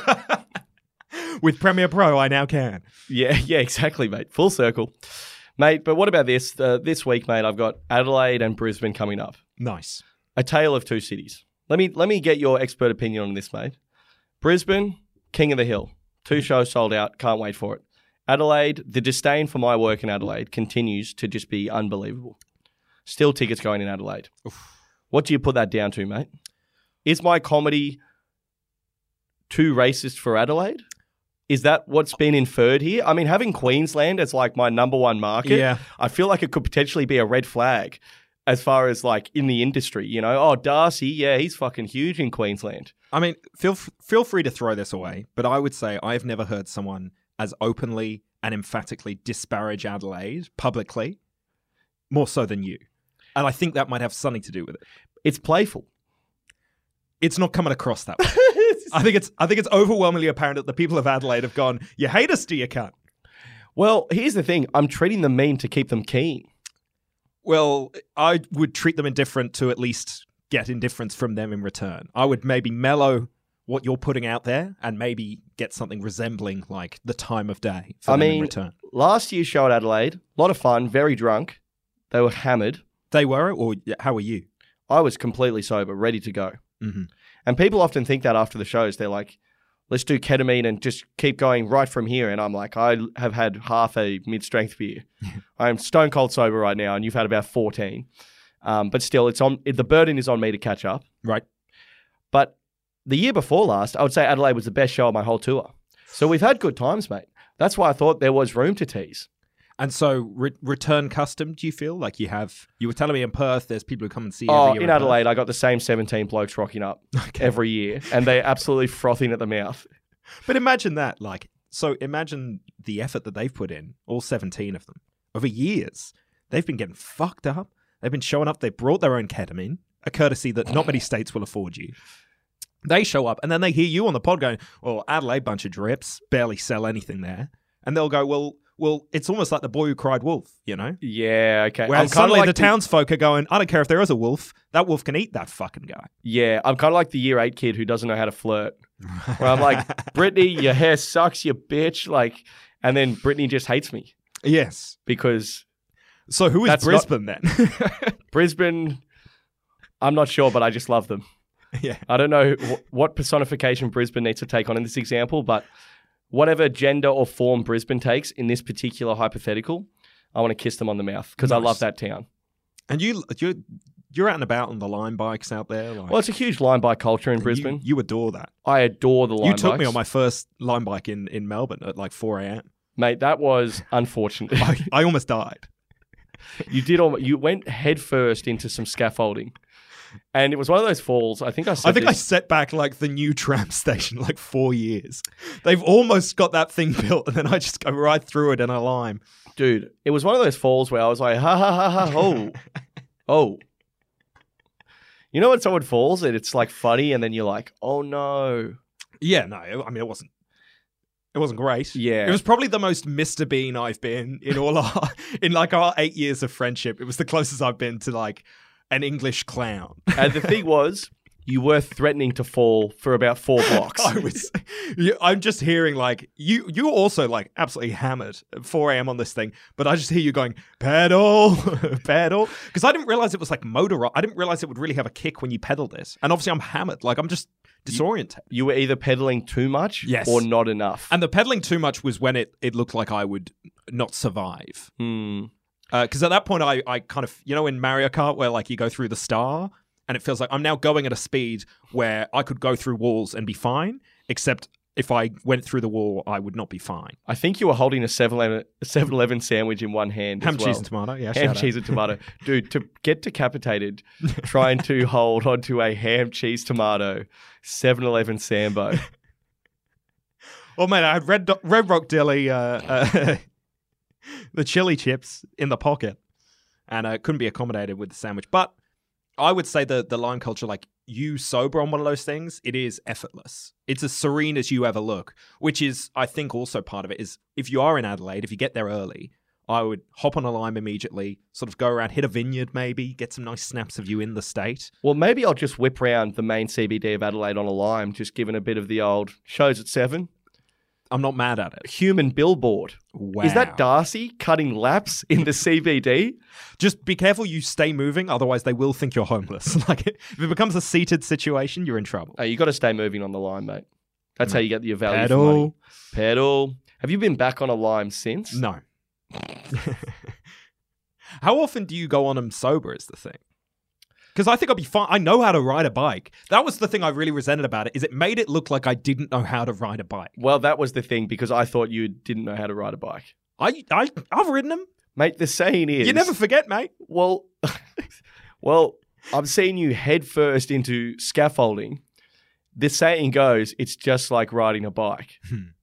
With Premiere Pro, I now can. Yeah, exactly, mate. Full circle. Mate, but what about this? This week, mate, I've got Adelaide and Brisbane coming up. Nice. A tale of two cities. Let me get your expert opinion on this, mate. Brisbane, King of the Hill. 2 shows sold out. Can't wait for it. Adelaide, the disdain for my work in Adelaide continues to just be unbelievable. Still tickets going in Adelaide. Oof. What do you put that down to, mate? Is my comedy too racist for Adelaide? Is that what's been inferred here? I mean, having Queensland as like my number one market, yeah. I feel like it could potentially be a red flag as far as like in the industry, you know? Oh, Darcy, yeah, he's fucking huge in Queensland. I mean, feel free to throw this away, but I would say I've never heard someone as openly and emphatically disparage Adelaide publicly, more so than you. And I think that might have something to do with it. It's playful. It's not coming across that way. I think it's overwhelmingly apparent that the people of Adelaide have gone, you hate us, do you, cunt? Well, here's the thing. I'm treating them mean to keep them keen. Well, I would treat them indifferent to at least get indifference from them in return. I would maybe mellow what you're putting out there and maybe get something resembling like the time of day for them in return. Last year's show at Adelaide, a lot of fun, very drunk. They were hammered. They were? Or how were you? I was completely sober, ready to go. Mm-hmm. And people often think that after the shows, they're like, let's do ketamine and just keep going right from here. And I'm like, I have had half a mid-strength beer. I'm stone cold sober right now, and you've had about 14. But still, the burden is on me to catch up. Right. But the year before last, I would say Adelaide was the best show of my whole tour. So we've had good times, mate. That's why I thought there was room to tease. And so return custom, do you feel? Like you were telling me in Perth, there's people who come and see every year. In Adelaide, I got the same 17 blokes rocking up every year, and they're absolutely frothing at the mouth. But imagine that, imagine the effort that they've put in, all 17 of them, over years. They've been getting fucked up. They've been showing up. They brought their own ketamine, a courtesy that not many states will afford you. They show up, and then they hear you on the pod going, well, Adelaide, bunch of drips, barely sell anything there. And they'll go, well, it's almost like the boy who cried wolf, you know? Yeah, okay. Whereas suddenly the townsfolk are going, I don't care if there is a wolf, that wolf can eat that fucking guy. Yeah, I'm kind of like the year 8 kid who doesn't know how to flirt. Where I'm like, Brittany, your hair sucks, you bitch. And then Brittany just hates me. Yes. Because... So who is Brisbane then? Brisbane, I'm not sure, but I just love them. Yeah. I don't know what personification Brisbane needs to take on in this example, but whatever gender or form Brisbane takes in this particular hypothetical, I want to kiss them on the mouth because I Nice. love that town. And you're out and about on the line bikes out there. Like, Well, it's a huge line bike culture in Brisbane. You adore that. I adore the line You took me bikes. on my first line bike in Melbourne at like 4 a.m. Mate, that was unfortunate. I almost died. You went head first into some scaffolding. And it was one of those falls. I think I I set back like the new tram station like 4 years. They've almost got that thing built, and then I just go right through it in a lime. Dude, it was one of those falls where I was like, ha ha ha ha ho. Oh. You know when someone falls and it's like funny and then you're like, oh no. Yeah, no, I mean it wasn't great. Yeah. It was probably the most Mr. Bean I've been in our 8 years of friendship. It was the closest I've been to like an English clown. And the thing was, you were threatening to fall for about 4 blocks. I'm just hearing like you also like absolutely hammered at 4 a.m. on this thing, but I just hear you going pedal, pedal, because I didn't realize it was like motor. I didn't realize it would really have a kick when you pedaled this, and obviously I'm hammered. Like I'm just disoriented. You were either pedaling too much Yes. or not enough. And the pedaling too much was when it looked like I would not survive. Hmm. Because at that point, I kind of, in Mario Kart where like you go through the star and it feels like I'm now going at a speed where I could go through walls and be fine, except if I went through the wall, I would not be fine. I think you were holding a 7-Eleven sandwich in one hand Ham, as well. cheese and tomato, yeah. Ham, cheese and tomato. Dude, to get decapitated trying to hold onto a ham, cheese, tomato 7-Eleven Sambo. Well, man, I had Red Rock Deli, the chili chips in the pocket, and couldn't be accommodated with the sandwich. But I would say the line culture, like you sober on one of those things, it is effortless. It's as serene as you ever look, which is, I think, also part of it is if you are in Adelaide, if you get there early, I would hop on a lime immediately, sort of go around, hit a vineyard maybe, get some nice snaps of you in the state. Well, maybe I'll just whip round the main CBD of Adelaide on a lime, just giving a bit of the old shows at 7. I'm not mad at it. Human billboard. Wow. Is that Darcy cutting laps in the CBD? Just be careful you stay moving, otherwise they will think you're homeless. Like if it becomes a seated situation, you're in trouble. Oh, you got to stay moving on the line, mate. That's how you get your value Pedal. for money. Pedal. Have you been back on a lime since? No. How often do you go on them sober is the thing? Because I think I'll be fine. I know how to ride a bike. That was the thing I really resented about it, is it made it look like I didn't know how to ride a bike. Well, that was the thing, because I thought you didn't know how to ride a bike. I've ridden them. Mate, the saying is... You never forget, mate. Well, I'm seeing you head first into scaffolding. The saying goes, it's just like riding a bike.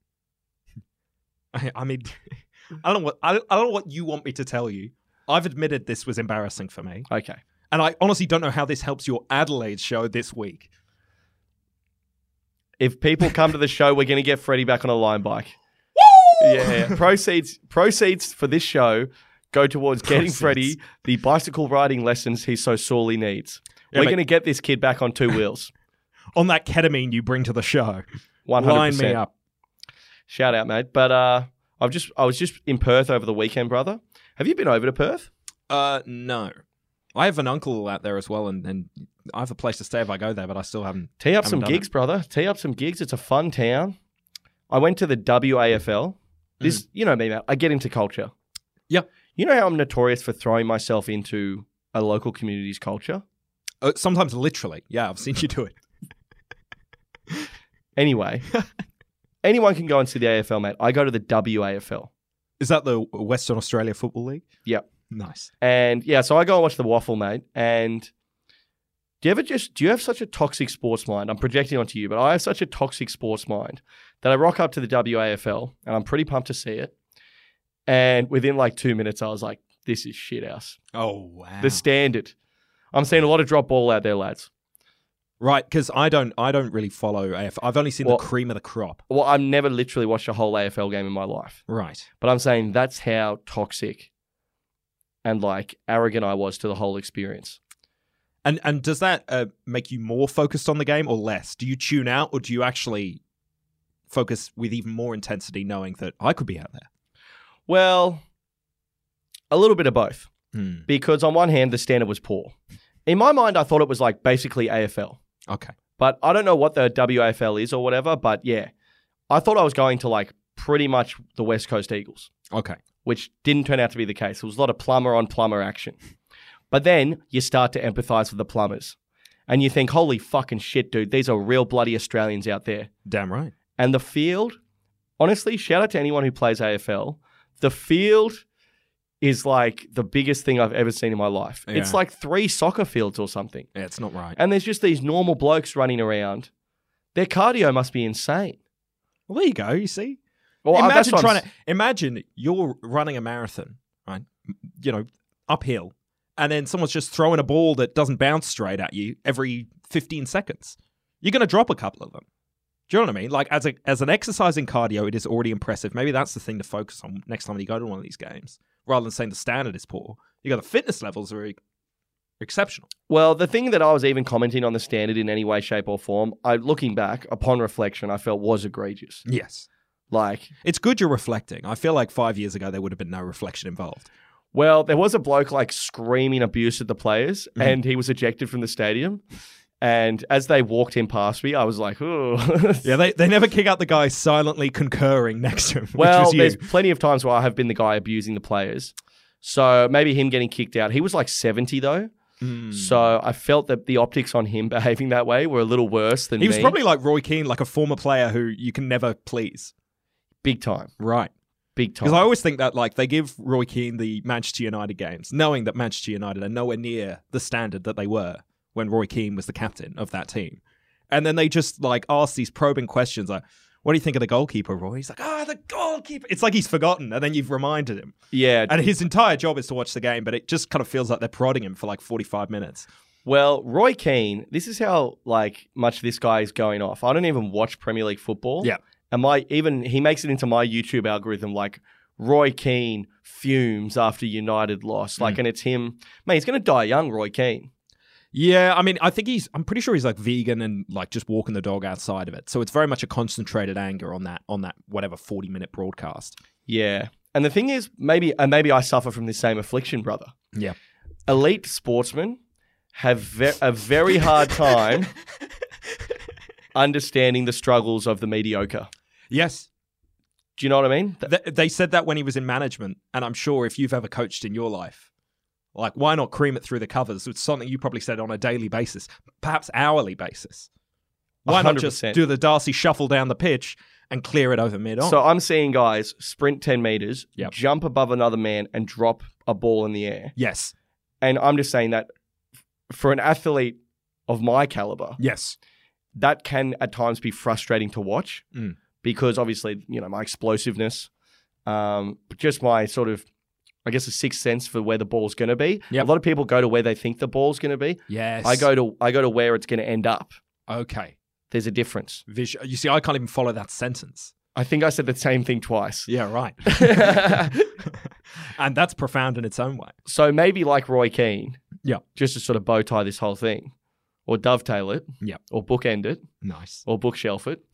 I mean, I don't know what you want me to tell you. I've admitted this was embarrassing for me. Okay. And I honestly don't know how this helps your Adelaide show this week. If people come to the show, we're going to get Freddie back on a line bike. Woo! Yeah. Proceeds for this show go towards getting Freddie the bicycle riding lessons he so sorely needs. Yeah, we're mate. going to get this kid back on 2 wheels. On that ketamine you bring to the show. 100%. Line me up. Shout out, mate. But I was just in Perth over the weekend, brother. Have you been over to Perth? No. I have an uncle out there as well, and I have a place to stay if I go there, but I still haven't. Tee up haven't some done gigs, it. brother. Tee up some gigs. It's a fun town. I went to the WAFL. This, you know me, mate. I get into culture. Yeah. You know how I'm notorious for throwing myself into a local community's culture? Sometimes literally. Yeah, I've seen you do it. Anyway, anyone can go and see the AFL, mate. I go to the WAFL. Is that the Western Australia Football League? Yep. Nice. And yeah, so I go and watch the Waffle, mate. And do you have such a toxic sports mind? I'm projecting onto you, but I have such a toxic sports mind that I rock up to the WAFL and I'm pretty pumped to see it. And within like 2 minutes, I was like, this is shit house. Oh, wow. The standard. I'm seeing a lot of drop ball out there, lads. Right, because I don't really follow AFL. I've only seen the cream of the crop. Well, I've never literally watched a whole AFL game in my life. Right. But I'm saying that's how toxic and like arrogant I was to the whole experience. And does that make you more focused on the game or less? Do you tune out or do you actually focus with even more intensity knowing that I could be out there? Well, a little bit of both. Hmm. Because on one hand, the standard was poor. In my mind, I thought it was like basically AFL. Okay. But I don't know what the WAFL is or whatever, but yeah. I thought I was going to like pretty much the West Coast Eagles, Okay. which didn't turn out to be the case. There was a lot of plumber on plumber action. But then you start to empathize with the plumbers. And you think, holy fucking shit, dude, these are real bloody Australians out there. Damn right. And the field, honestly, shout out to anyone who plays AFL. The field is like the biggest thing I've ever seen in my life. Yeah. It's like 3 soccer fields or something. Yeah, it's not right. And there's just these normal blokes running around. Their cardio must be insane. Well, there you go. You see? Well, Imagine you're running a marathon, right? You know, uphill, and then someone's just throwing a ball that doesn't bounce straight at you every 15 seconds. You're going to drop a couple of them. Do you know what I mean? Like, as an exercise in cardio, it is already impressive. Maybe that's the thing to focus on next time you go to one of these games, rather than saying the standard is poor. You got the fitness levels are exceptional. Well, the thing that I was even commenting on the standard in any way, shape, or form, looking back upon reflection, I felt was egregious. Yes. Like, It's good you're reflecting. I feel like 5 years ago, there would have been no reflection involved. well, there was a bloke like screaming abuse at the players, and he was ejected from the stadium. And as they walked in past me, I was like, "Oh." Yeah, they never kick out the guy silently concurring next to him. Well, which was there's you. plenty of times where I have been the guy abusing the players. So maybe him getting kicked out. He was like 70 though. So I felt that the optics on him behaving that way were a little worse than He me. was probably like Roy Keane, like a former player who you can never please. Big time. Right. Big time. Because I always think that like they give Roy Keane the Manchester United games, knowing that Manchester United are nowhere near the standard that they were when Roy Keane was the captain of that team. And then they just like ask these probing questions like, what do you think of the goalkeeper, Roy? He's like, the goalkeeper. It's like he's forgotten, and then you've reminded him. Yeah. And his entire job is to watch the game, but it just kind of feels like they're prodding him for like 45 minutes. Well, Roy Keane, this is how like much this guy is going off. I don't even watch Premier League football. Yeah. And he makes it into my YouTube algorithm like Roy Keane fumes after United loss. Like, and it's him. Man, he's going to die young, Roy Keane. Yeah, I mean, I'm pretty sure he's like vegan and like just walking the dog outside of it. So it's very much a concentrated anger on that whatever 40-minute broadcast. Yeah. And the thing is, maybe I suffer from this same affliction, brother. Yeah. Elite sportsmen have a very hard time understanding the struggles of the mediocre. Yes. Do you know what I mean? They said that when he was in management, and I'm sure if you've ever coached in your life, like, why not cream it through the covers? It's something you probably said on a daily basis, perhaps hourly basis. Why not just 100%. do the Darcy shuffle down the pitch and clear it over mid-on? So I'm seeing guys sprint 10 meters, Yep. jump above another man, and drop a ball in the air. Yes. And I'm just saying that for an athlete of my caliber, Yes. that can at times be frustrating to watch because obviously, you know, my explosiveness, but just my sort of, I guess, a sixth sense for where the ball's going to be. Yep. A lot of people go to where they think the ball's going to be. Yes. I go to where it's going to end up. Okay. There's a difference. You see, I can't even follow that sentence. I think I said the same thing twice. Yeah, right. And that's profound in its own way. So maybe like Roy Keane, Yeah. just to sort of bow tie this whole thing, or dovetail it, Yeah. or bookend it, Nice. or bookshelf it,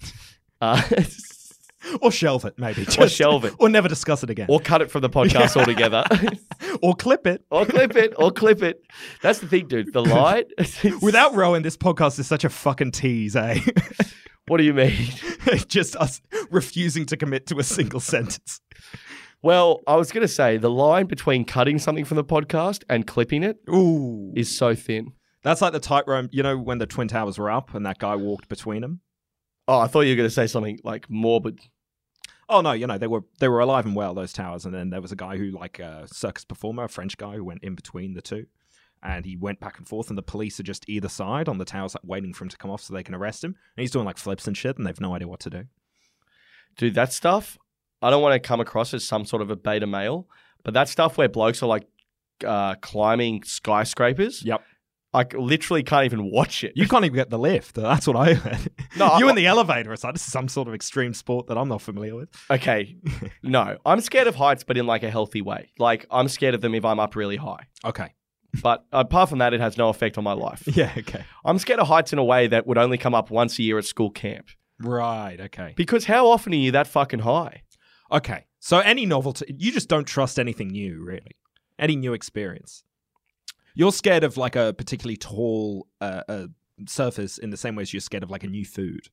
Or shelve it, maybe. or shelve it, Or never discuss it again. or cut it from the podcast altogether, Or clip it. or clip it, or clip it. That's the thing, dude. The light. Without Rowan, this podcast is such a fucking tease, eh? What do you mean? Just us refusing to commit to a single sentence. Well, I was going to say the line between cutting something from the podcast and clipping it Ooh. is so thin. That's like the tightrope, you know, when the Twin Towers were up and that guy walked between them? Oh, I thought you were going to say something like morbid. Oh, no, you know, they were alive and well, those towers. And then there was a guy who, like a circus performer, a French guy who went in between the two. And he went back and forth, and the police are just either side on the towers, like, waiting for him to come off so they can arrest him. And he's doing, like, flips and shit, and they've no idea what to do. Dude, that stuff, I don't want to come across as some sort of a beta male, but that stuff where blokes are like climbing skyscrapers, Yep. I literally can't even watch it. You can't even get the lift. That's what I heard. No, you I- in the elevator. It's like, this is some sort of extreme sport that I'm not familiar with. Okay, no. I'm scared of heights, but in like a healthy way. Like, I'm scared of them if I'm up really high. Okay. But apart from that, it has no effect on my life. Yeah, okay. I'm scared of heights in a way that would only come up once a year at school camp. Right, okay. Because how often are you that fucking high? Okay. So any novelty, you just don't trust anything new, really. Any new experience. You're scared of like a particularly tall surfers in the same way as you're scared of like a new food.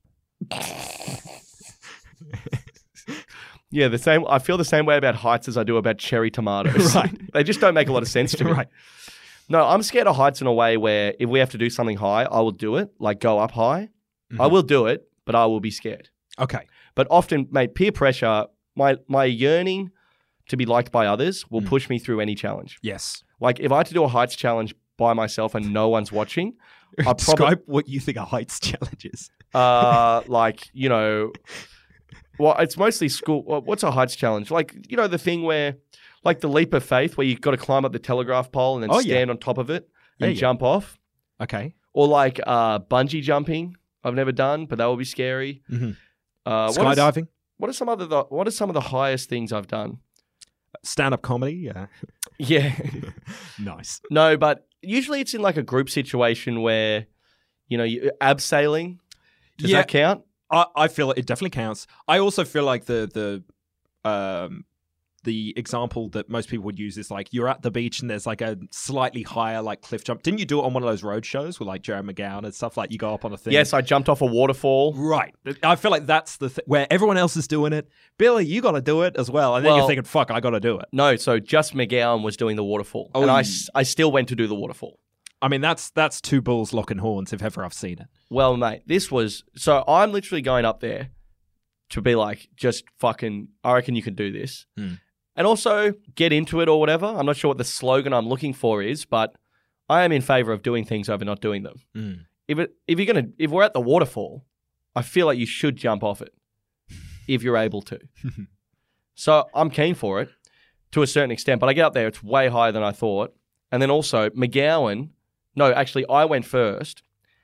Yeah, the same. I feel the same way about heights as I do about cherry tomatoes. Right. They just don't make a lot of sense to me. Right. No, I'm scared of heights in a way where if we have to do something high, I will do it, like go up high. I will do it, but I will be scared. Okay. But often, mate, peer pressure, my yearning to be liked by others will push me through any challenge. Yes. Like if I had to do a heights challenge by myself and no one's watching, I Describe what you think a heights challenge is. like, you know, well, it's mostly school. What's a heights challenge? Like, you know, the thing where, like the leap of faith where you've got to climb up the telegraph pole and then stand on top of it and jump off. Okay. Or like bungee jumping. I've never done, but that would be scary. Skydiving. What are some of the highest things I've done? Stand-up comedy. Yeah. Yeah. Nice. No, but usually it's in like a group situation where, you know, abseiling. Does that count? I feel it definitely counts. I also feel like the example that most people would use is like you're at the beach and there's like a slightly higher like cliff jump. Didn't you do it on one of those road shows with like Jerry McGowan and stuff? Like you go up on a thing. Yes, I jumped off a waterfall. Right. I feel like that's the where everyone else is doing it. Billy, you got to do it as well. And then you're thinking, fuck, I got to do it. No, so just McGowan was doing the waterfall. And I still went to do the waterfall. I mean, that's two bulls locking horns if ever I've seen it. Well, mate, so I'm literally going up there to be like, just fucking, I reckon you can do this. And also get into it or whatever. I'm not sure what the slogan I'm looking for is, but I am in favor of doing things over not doing them. If we're at the waterfall, I feel like you should jump off it if you're able to. So I'm keen for it to a certain extent, but I get up there, it's way higher than I thought. And then also McGowan, no, actually I went first.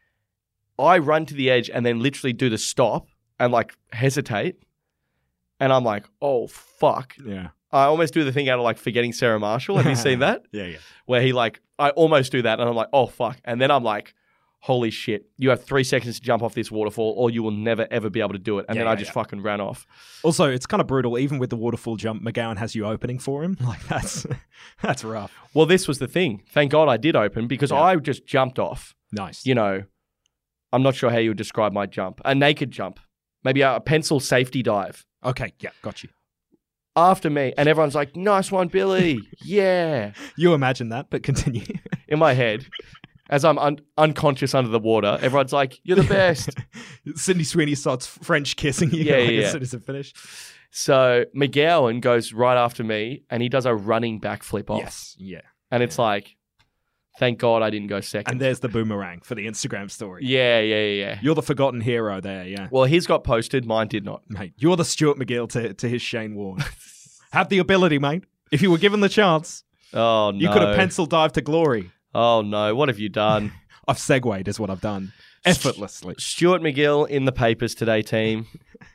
I run to the edge and then literally do the stop and like hesitate. And I'm like, oh, fuck. Yeah. I almost do the thing out of like Forgetting Sarah Marshall. Have you seen that? Yeah. Where he like, I almost do that and I'm like, oh, fuck. And then I'm like, holy shit, you have 3 seconds to jump off this waterfall or you will never, ever be able to do it. And then I just fucking ran off. Also, it's kind of brutal. Even with the waterfall jump, McGowan has you opening for him. Like that's rough. Well, this was the thing. Thank God I did open because I just jumped off. Nice. You know, I'm not sure how you would describe my jump. A naked jump. Maybe a pencil safety dive. Okay, yeah, got you. After me, and everyone's like, nice one, Billy. Yeah. You imagine that, but continue. In my head, as I'm unconscious under the water, everyone's like, you're the best. Sydney Sweeney starts French kissing you as soon as it finished. So McGowan goes right after me, and he does a running backflip off. Yes, yeah. And it's like, thank God I didn't go second. And there's the boomerang for the Instagram story. Yeah. You're the forgotten hero there, yeah. Well, his got posted, mine did not. Mate, you're the Stuart McGill to his Shane Warne. Have the ability, mate. If you were given the chance, oh no, you could have pencil dived to glory. Oh no, what have you done? I've segued is what I've done. Effortlessly. Stuart McGill in the papers today, team.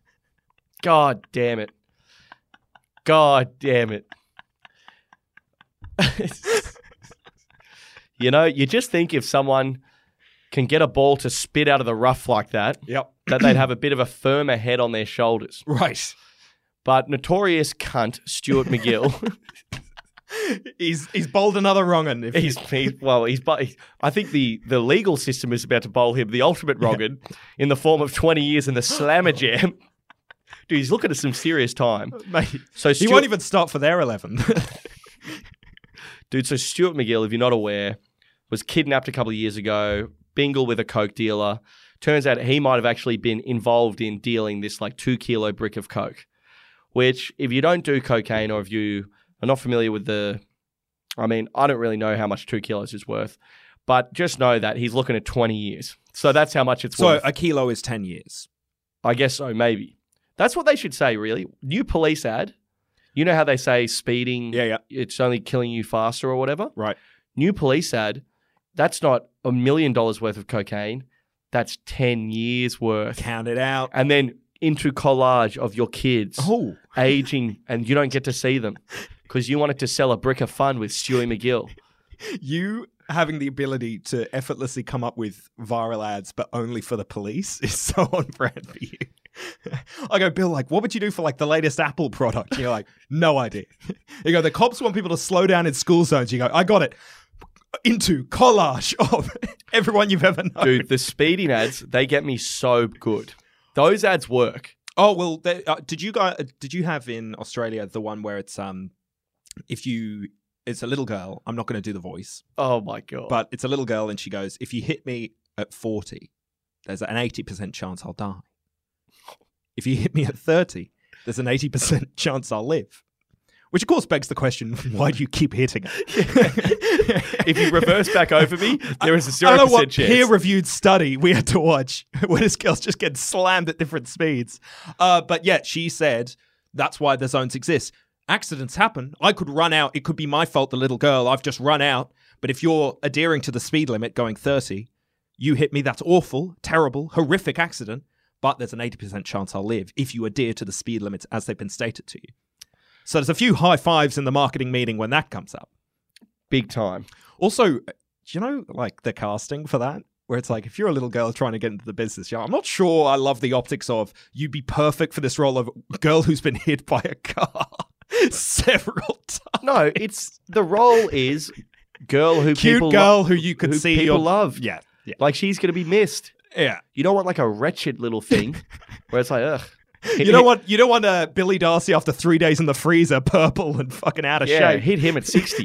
God damn it. God damn it. You know, you just think if someone can get a ball to spit out of the rough like that, that they'd have a bit of a firmer head on their shoulders. Right. But notorious cunt Stuart McGill. He's bowled another wrong un. I think the legal system is about to bowl him the ultimate wrong-un in the form of 20 years in the slammer jam. Dude, he's looking at some serious time. Mate, he won't even start for their 11. Dude, so Stuart McGill, if you're not aware, was kidnapped a couple of years ago, bingle with a coke dealer. Turns out he might have actually been involved in dealing this like 2 kilo brick of coke, which if you don't do cocaine or if you are not familiar with I don't really know how much 2 kilos is worth, but just know that he's looking at 20 years. So that's how much it's worth. So a kilo is 10 years. I guess so, maybe. That's what they should say, really. New police ad. You know how they say speeding, it's only killing you faster or whatever? Right. New police ad, that's not $1 million worth of cocaine. That's 10 years worth. Count it out. And then into collage of your kids aging and you don't get to see them because you wanted to sell a brick of fun with Stewie McGill. You having the ability to effortlessly come up with viral ads but only for the police is so on brand for you. I go, Bill, like, what would you do for like the latest Apple product? You're like, no idea. You go, the cops want people to slow down in school zones. You go, I got it. into collage of everyone you've ever known. Dude, the speeding ads, they get me so good. Those ads work. Oh, well, did you have in Australia the one where it's it's a little girl. I'm not going to do the voice. Oh my God. But it's a little girl and she goes, if you hit me at 40, there's an 80% chance I'll die. If you hit me at 30, there's an 80% chance I'll live. Which, of course, begs the question, why do you keep hitting it? If you reverse back over me, there is a 0% I don't know what chance. peer-reviewed study we had to watch where this girl's just getting slammed at different speeds. But yeah, she said that's why the zones exist. Accidents happen. I could run out. It could be my fault, the little girl. I've just run out. But if you're adhering to the speed limit going 30, you hit me, that's awful, terrible, horrific accident. But there's an 80% chance I'll live if you adhere to the speed limits as they've been stated to you. So there's a few high fives in the marketing meeting when that comes up. Big time. Also, do you know, like, the casting for that? Where it's like, if you're a little girl trying to get into the business, I'm not sure I love the optics of you'd be perfect for this role of girl who's been hit by a car several times. No, it's the role is girl who Cute people girl who you could who see people love. Yeah, yeah. Like she's going to be missed. Yeah. You don't want like a wretched little thing where it's like, ugh. You don't want Billy Darcy after 3 days in the freezer, purple and fucking out of shape. Hit him at 60.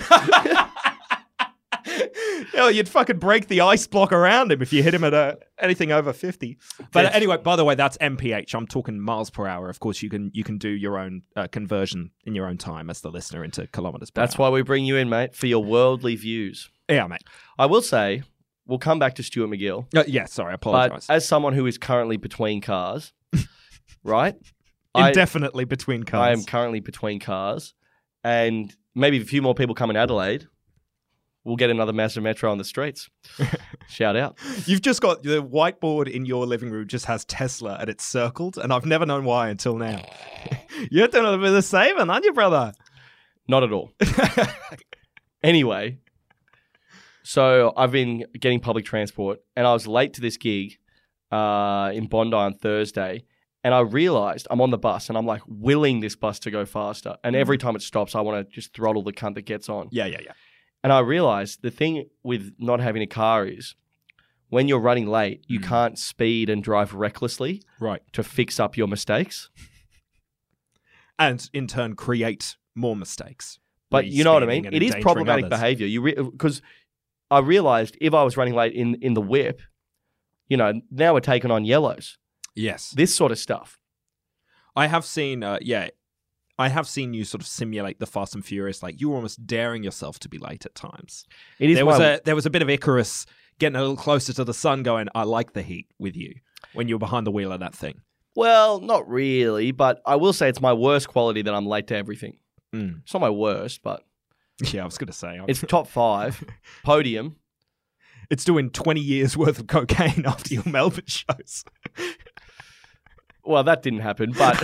Hell, you'd fucking break the ice block around him if you hit him at anything over 50. But anyway, by the way, that's mph. I'm talking miles per hour. Of course, you can do your own conversion in your own time as the listener into kilometers per hour. That's why we bring you in, mate, for your worldly views. Yeah, mate. I will say, we'll come back to Stuart McGill. Yeah, sorry, I apologise. But as someone who is currently between cars, right? Indefinitely between cars. I am currently between cars. And maybe a few more people come in Adelaide. We'll get another Mazda Metro on the streets. Shout out. You've just got the whiteboard in your living room just has Tesla and it's circled, and I've never known why until now. You're doing a bit of saving, aren't you, brother? Not at all. Anyway, so I've been getting public transport, and I was late to this gig in Bondi on Thursday, and I realised I'm on the bus, and I'm like willing this bus to go faster. And every time it stops, I want to just throttle the cunt that gets on. Yeah. And I realized the thing with not having a car is when you're running late, you can't speed and drive recklessly to fix up your mistakes. And in turn, create more mistakes. But you know what I mean? It is problematic behavior. Because I realized if I was running late in the whip, now we're taking on yellows. Yes. This sort of stuff. I have seen, I have seen you sort of simulate the Fast and Furious. Like, you were almost daring yourself to be late at times. It is there was a bit of Icarus getting a little closer to the sun going, I like the heat with you when you were behind the wheel of that thing. Well, not really, but I will say it's my worst quality that I'm late to everything. It's not my worst, but... Yeah, I was going to say. It's top 5. Podium. It's doing 20 years worth of cocaine after your Melbourne shows. Well, that didn't happen, but...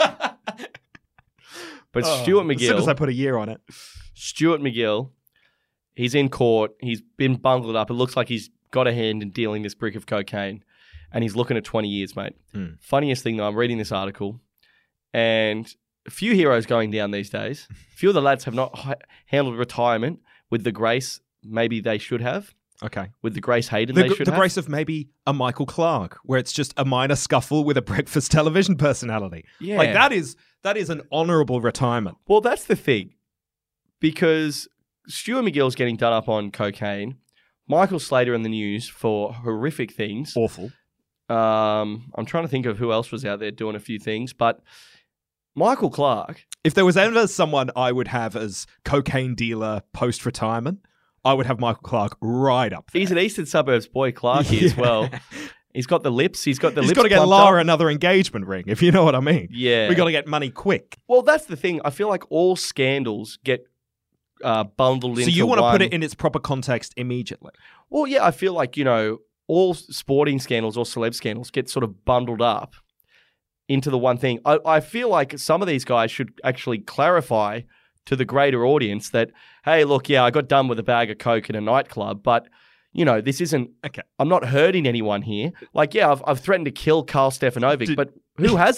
But Stuart McGill... As soon as I put a year on it. Stuart McGill, he's in court. He's been bungled up. It looks like he's got a hand in dealing this brick of cocaine. And he's looking at 20 years, mate. Funniest thing, though, I'm reading this article. And a few heroes going down these days. A few of the lads have not handled retirement with the grace maybe they should have. Okay. With the grace Hayden they should have. The grace of maybe a Michael Clark, where it's just a minor scuffle with a breakfast television personality. Yeah. Like, that is an honourable retirement. Well, that's the thing. Because Stuart McGill's getting done up on cocaine. Michael Slater in the news for horrific things. Awful. I'm trying to think of who else was out there doing a few things, but Michael Clark. If there was ever someone I would have as cocaine dealer post-retirement, I would have Michael Clark right up there. He's an Eastern Suburbs boy, Clarky, as well. He's got the lips. He's got to get Lara another engagement ring, if you know what I mean. Yeah. We got to get money quick. Well, that's the thing. I feel like all scandals get bundled into So you want to put it one. in its proper context immediately? Well, yeah, I feel like, all sporting scandals or celeb scandals get sort of bundled up into the one thing. I feel like some of these guys should actually clarify to the greater audience that, hey, look, yeah, I got done with a bag of coke in a nightclub, but, this isn't... Okay. I'm not hurting anyone here. Like, yeah, I've threatened to kill Karl Stefanovic, but who hasn't?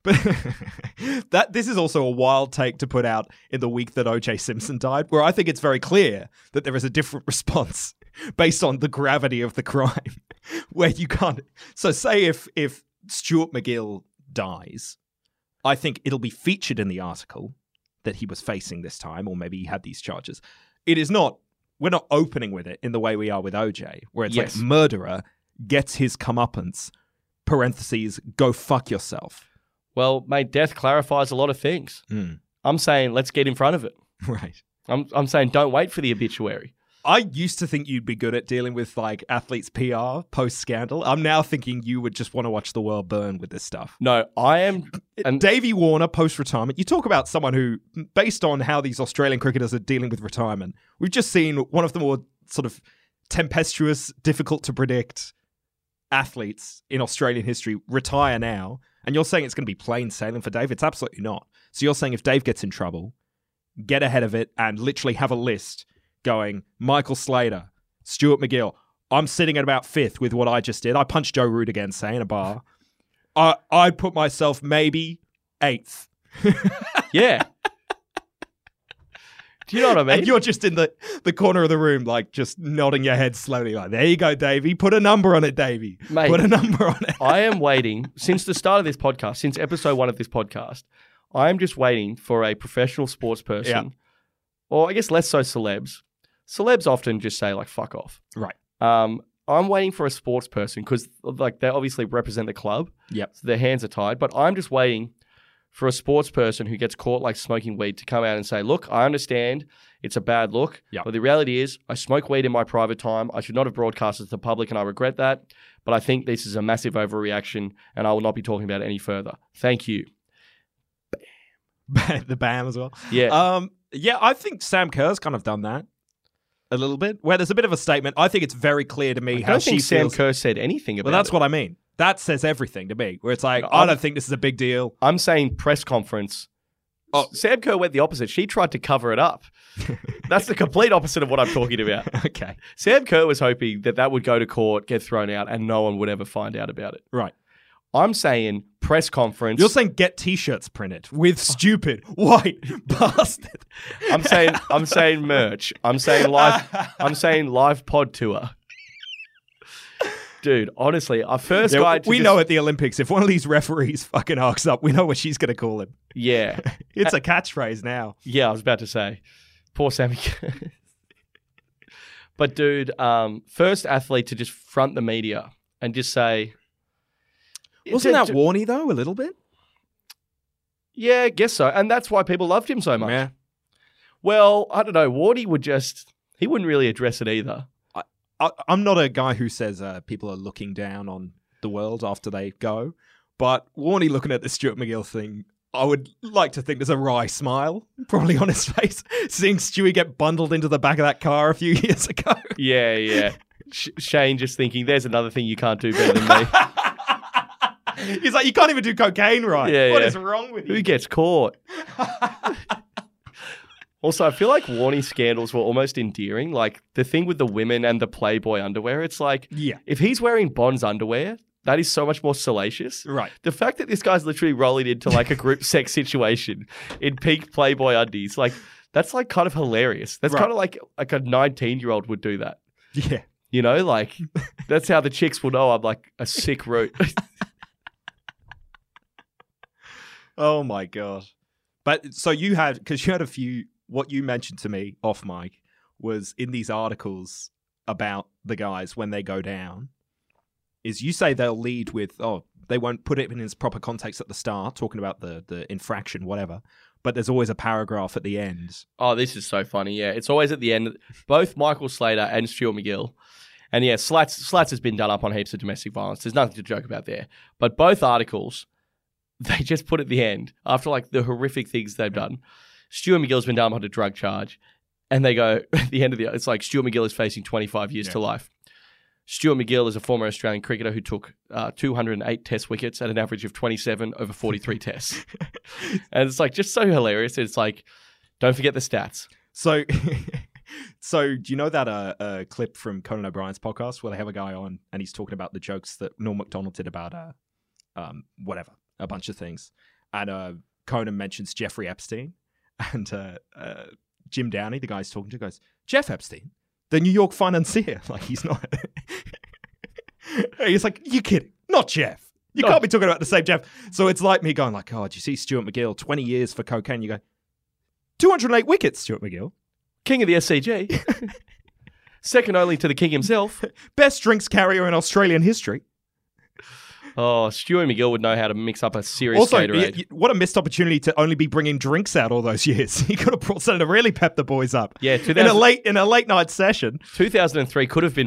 But this is also a wild take to put out in the week that O.J. Simpson died, where I think it's very clear that there is a different response based on the gravity of the crime, where you can't. So say if Stuart McGill dies, I think it'll be featured in the article that he was facing this time, or maybe he had these charges. It is not. We're not opening with it in the way we are with O.J., where it's like murderer gets his comeuppance. Parentheses, go fuck yourself. Well, mate, death clarifies a lot of things. I'm saying let's get in front of it. Right. I'm saying don't wait for the obituary. I used to think you'd be good at dealing with like athletes' PR post-scandal. I'm now thinking you would just want to watch the world burn with this stuff. No, I am. And Davey Warner, post-retirement, you talk about someone who, based on how these Australian cricketers are dealing with retirement, we've just seen one of the more sort of tempestuous, difficult to predict athletes in Australian history retire now. And you're saying it's going to be plain sailing for Dave? It's absolutely not. So you're saying if Dave gets in trouble, get ahead of it and literally have a list going, Michael Slater, Stuart McGill, I'm sitting at about 5th with what I just did. I punched Joe Root again, say, in a bar. I'd put myself maybe 8th. Yeah. Do you know what I mean? And you're just in the corner of the room, like, just nodding your head slowly, like, there you go, Davey. Put a number on it, Davey. Mate, put a number on it. I am waiting, since the start of this podcast, since episode 1 of this podcast, I am just waiting for a professional sports person, or I guess less so celebs. Celebs often just say, like, fuck off. Right. I'm waiting for a sports person because, like, they obviously represent the club. Yep. So their hands are tied. But I'm just waiting for a sports person who gets caught, like, smoking weed to come out and say, look, I understand it's a bad look. Yep. But the reality is I smoke weed in my private time. I should not have broadcast it to the public, and I regret that. But I think this is a massive overreaction, and I will not be talking about it any further. Thank you. The BAM as well. Yeah. Yeah, I think Sam Kerr's kind of done that a little bit, where there's a bit of a statement. I think it's very clear to me how she feels. Sam Kerr said anything about it. Well, that's what I mean. That says everything to me, where it's like, No, I don't think this is a big deal. I'm saying press conference. Oh, Sam Kerr went the opposite. She tried to cover it up. That's the complete opposite of what I'm talking about. Okay. Sam Kerr was hoping that would go to court, get thrown out, and no one would ever find out about it. Right. I'm saying press conference. You're saying get T-shirts printed with stupid white bastard. I'm saying merch. I'm saying live pod tour. Dude, honestly, our first guy to know at the Olympics, if one of these referees fucking arcs up, we know what she's going to call him. Yeah. It's a catchphrase now. Yeah, I was about to say. Poor Sammy. But dude, first athlete to just front the media and just say... Wasn't that Warney, though, a little bit? Yeah, I guess so. And that's why people loved him so much. Yeah. Well, I don't know. Warney he wouldn't really address it either. I'm not a guy who says people are looking down on the world after they go, but Warney looking at the Stuart McGill thing, I would like to think there's a wry smile probably on his face, seeing Stewie get bundled into the back of that car a few years ago. Yeah. Shane just thinking, there's another thing you can't do better than me. He's like, you can't even do cocaine right. Yeah, what is wrong with you? Who gets caught? Also, I feel like Warney's scandals were almost endearing. Like, the thing with the women and the Playboy underwear, it's like, if he's wearing Bond's underwear, that is so much more salacious. Right. The fact that this guy's literally rolling into, like, a group sex situation in pink Playboy undies, like, that's, like, kind of hilarious. That's kind of like a 19-year-old would do that. Yeah. You know, like, that's how the chicks will know I'm, like, a sick root. Oh, my God. But, so you had a few... What you mentioned to me off mic was in these articles about the guys when they go down, is you say they'll lead with, they won't put it in its proper context at the start, talking about the infraction, whatever, but there's always a paragraph at the end. Oh, this is so funny, yeah. It's always at the end. Both Michael Slater and Stuart McGill. And yeah, Slats has been done up on heaps of domestic violence. There's nothing to joke about there. But both articles, they just put at the end, after like the horrific things they've done, Stuart McGill's been done on a drug charge, and they go at the end of it's like Stuart McGill is facing 25 years to life. Stuart McGill is a former Australian cricketer who took 208 test wickets at an average of 27 over 43 tests. And it's like just so hilarious. It's like, don't forget the stats. So do you know that clip from Conan O'Brien's podcast where they have a guy on and he's talking about the jokes that Norm Macdonald did about whatever, a bunch of things. and Conan mentions Jeffrey Epstein, and Jim Downey, the guy he's talking to, goes, Jeff Epstein, the New York financier. Like, he's not. He's like, you kidding? Not Jeff. You can't be talking about the same Jeff. So it's like me going like, oh, did you see Stuart McGill, 20 years for cocaine? You go, 208 wickets, Stuart McGill. King of the SCG. Second only to the king himself. Best drinks carrier in Australian history. Oh, Stuart McGill would know how to mix up a serious Also, Gatorade. what a missed opportunity to only be bringing drinks out all those years. He could have brought something to really pep the boys up. Yeah, in a late night session. 2003 could have been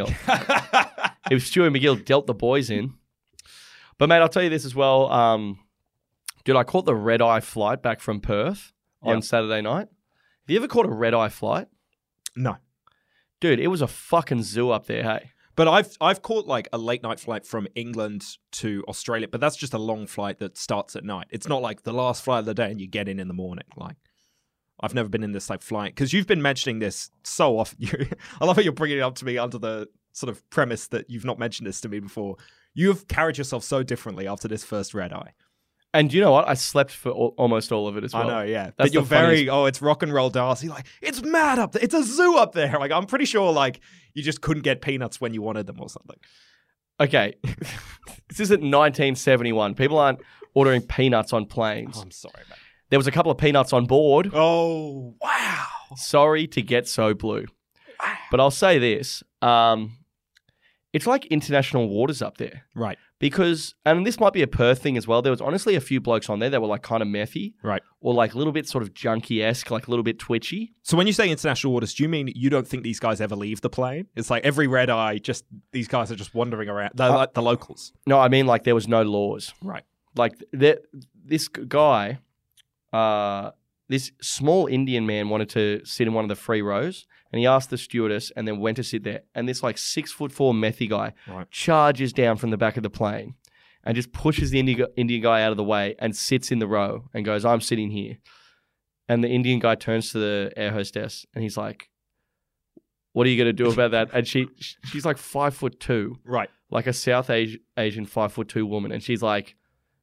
5-0 if Stuart McGill dealt the boys in. But mate, I'll tell you this as well. Dude, I caught the red-eye flight back from Perth on Saturday night. Have you ever caught a red-eye flight? No. Dude, it was a fucking zoo up there, hey. But I've caught like a late night flight from England to Australia, but that's just a long flight that starts at night. It's not like the last flight of the day and you get in the morning. Like, I've never been in this like flight because you've been mentioning this so often. I love how you're bringing it up to me under the sort of premise that you've not mentioned this to me before. You've carried yourself so differently after this first red eye. And you know what? I slept for almost all of it as well. I know, yeah. That's but you're the funniest... it's rock and roll Darcy. Like, it's mad up there. It's a zoo up there. Like, I'm pretty sure, like, you just couldn't get peanuts when you wanted them or something. Okay. This isn't 1971. People aren't ordering peanuts on planes. Oh, I'm sorry, man. There was a couple of peanuts on board. Oh, wow. Sorry to get so blue. Wow. But I'll say this. It's like international waters up there. Right. Because, and this might be a Perth thing as well, there was honestly a few blokes on there that were like kind of methy. Right. Or like a little bit sort of junkie-esque, like a little bit twitchy. So when you say international waters, do you mean you don't think these guys ever leave the plane? It's like every red eye, just these guys are just wandering around. They're like the locals. No, I mean like there was no laws. Right. Like this guy, this small Indian man wanted to sit in one of the free rows and he asked the stewardess and then went to sit there. And this like 6'4" methy guy charges down from the back of the plane and just pushes the Indian guy out of the way and sits in the row and goes, I'm sitting here. And the Indian guy turns to the air hostess and he's like, what are you going to do about that? And she's like 5'2", right? Like a South Asian 5'2" woman. And she's like,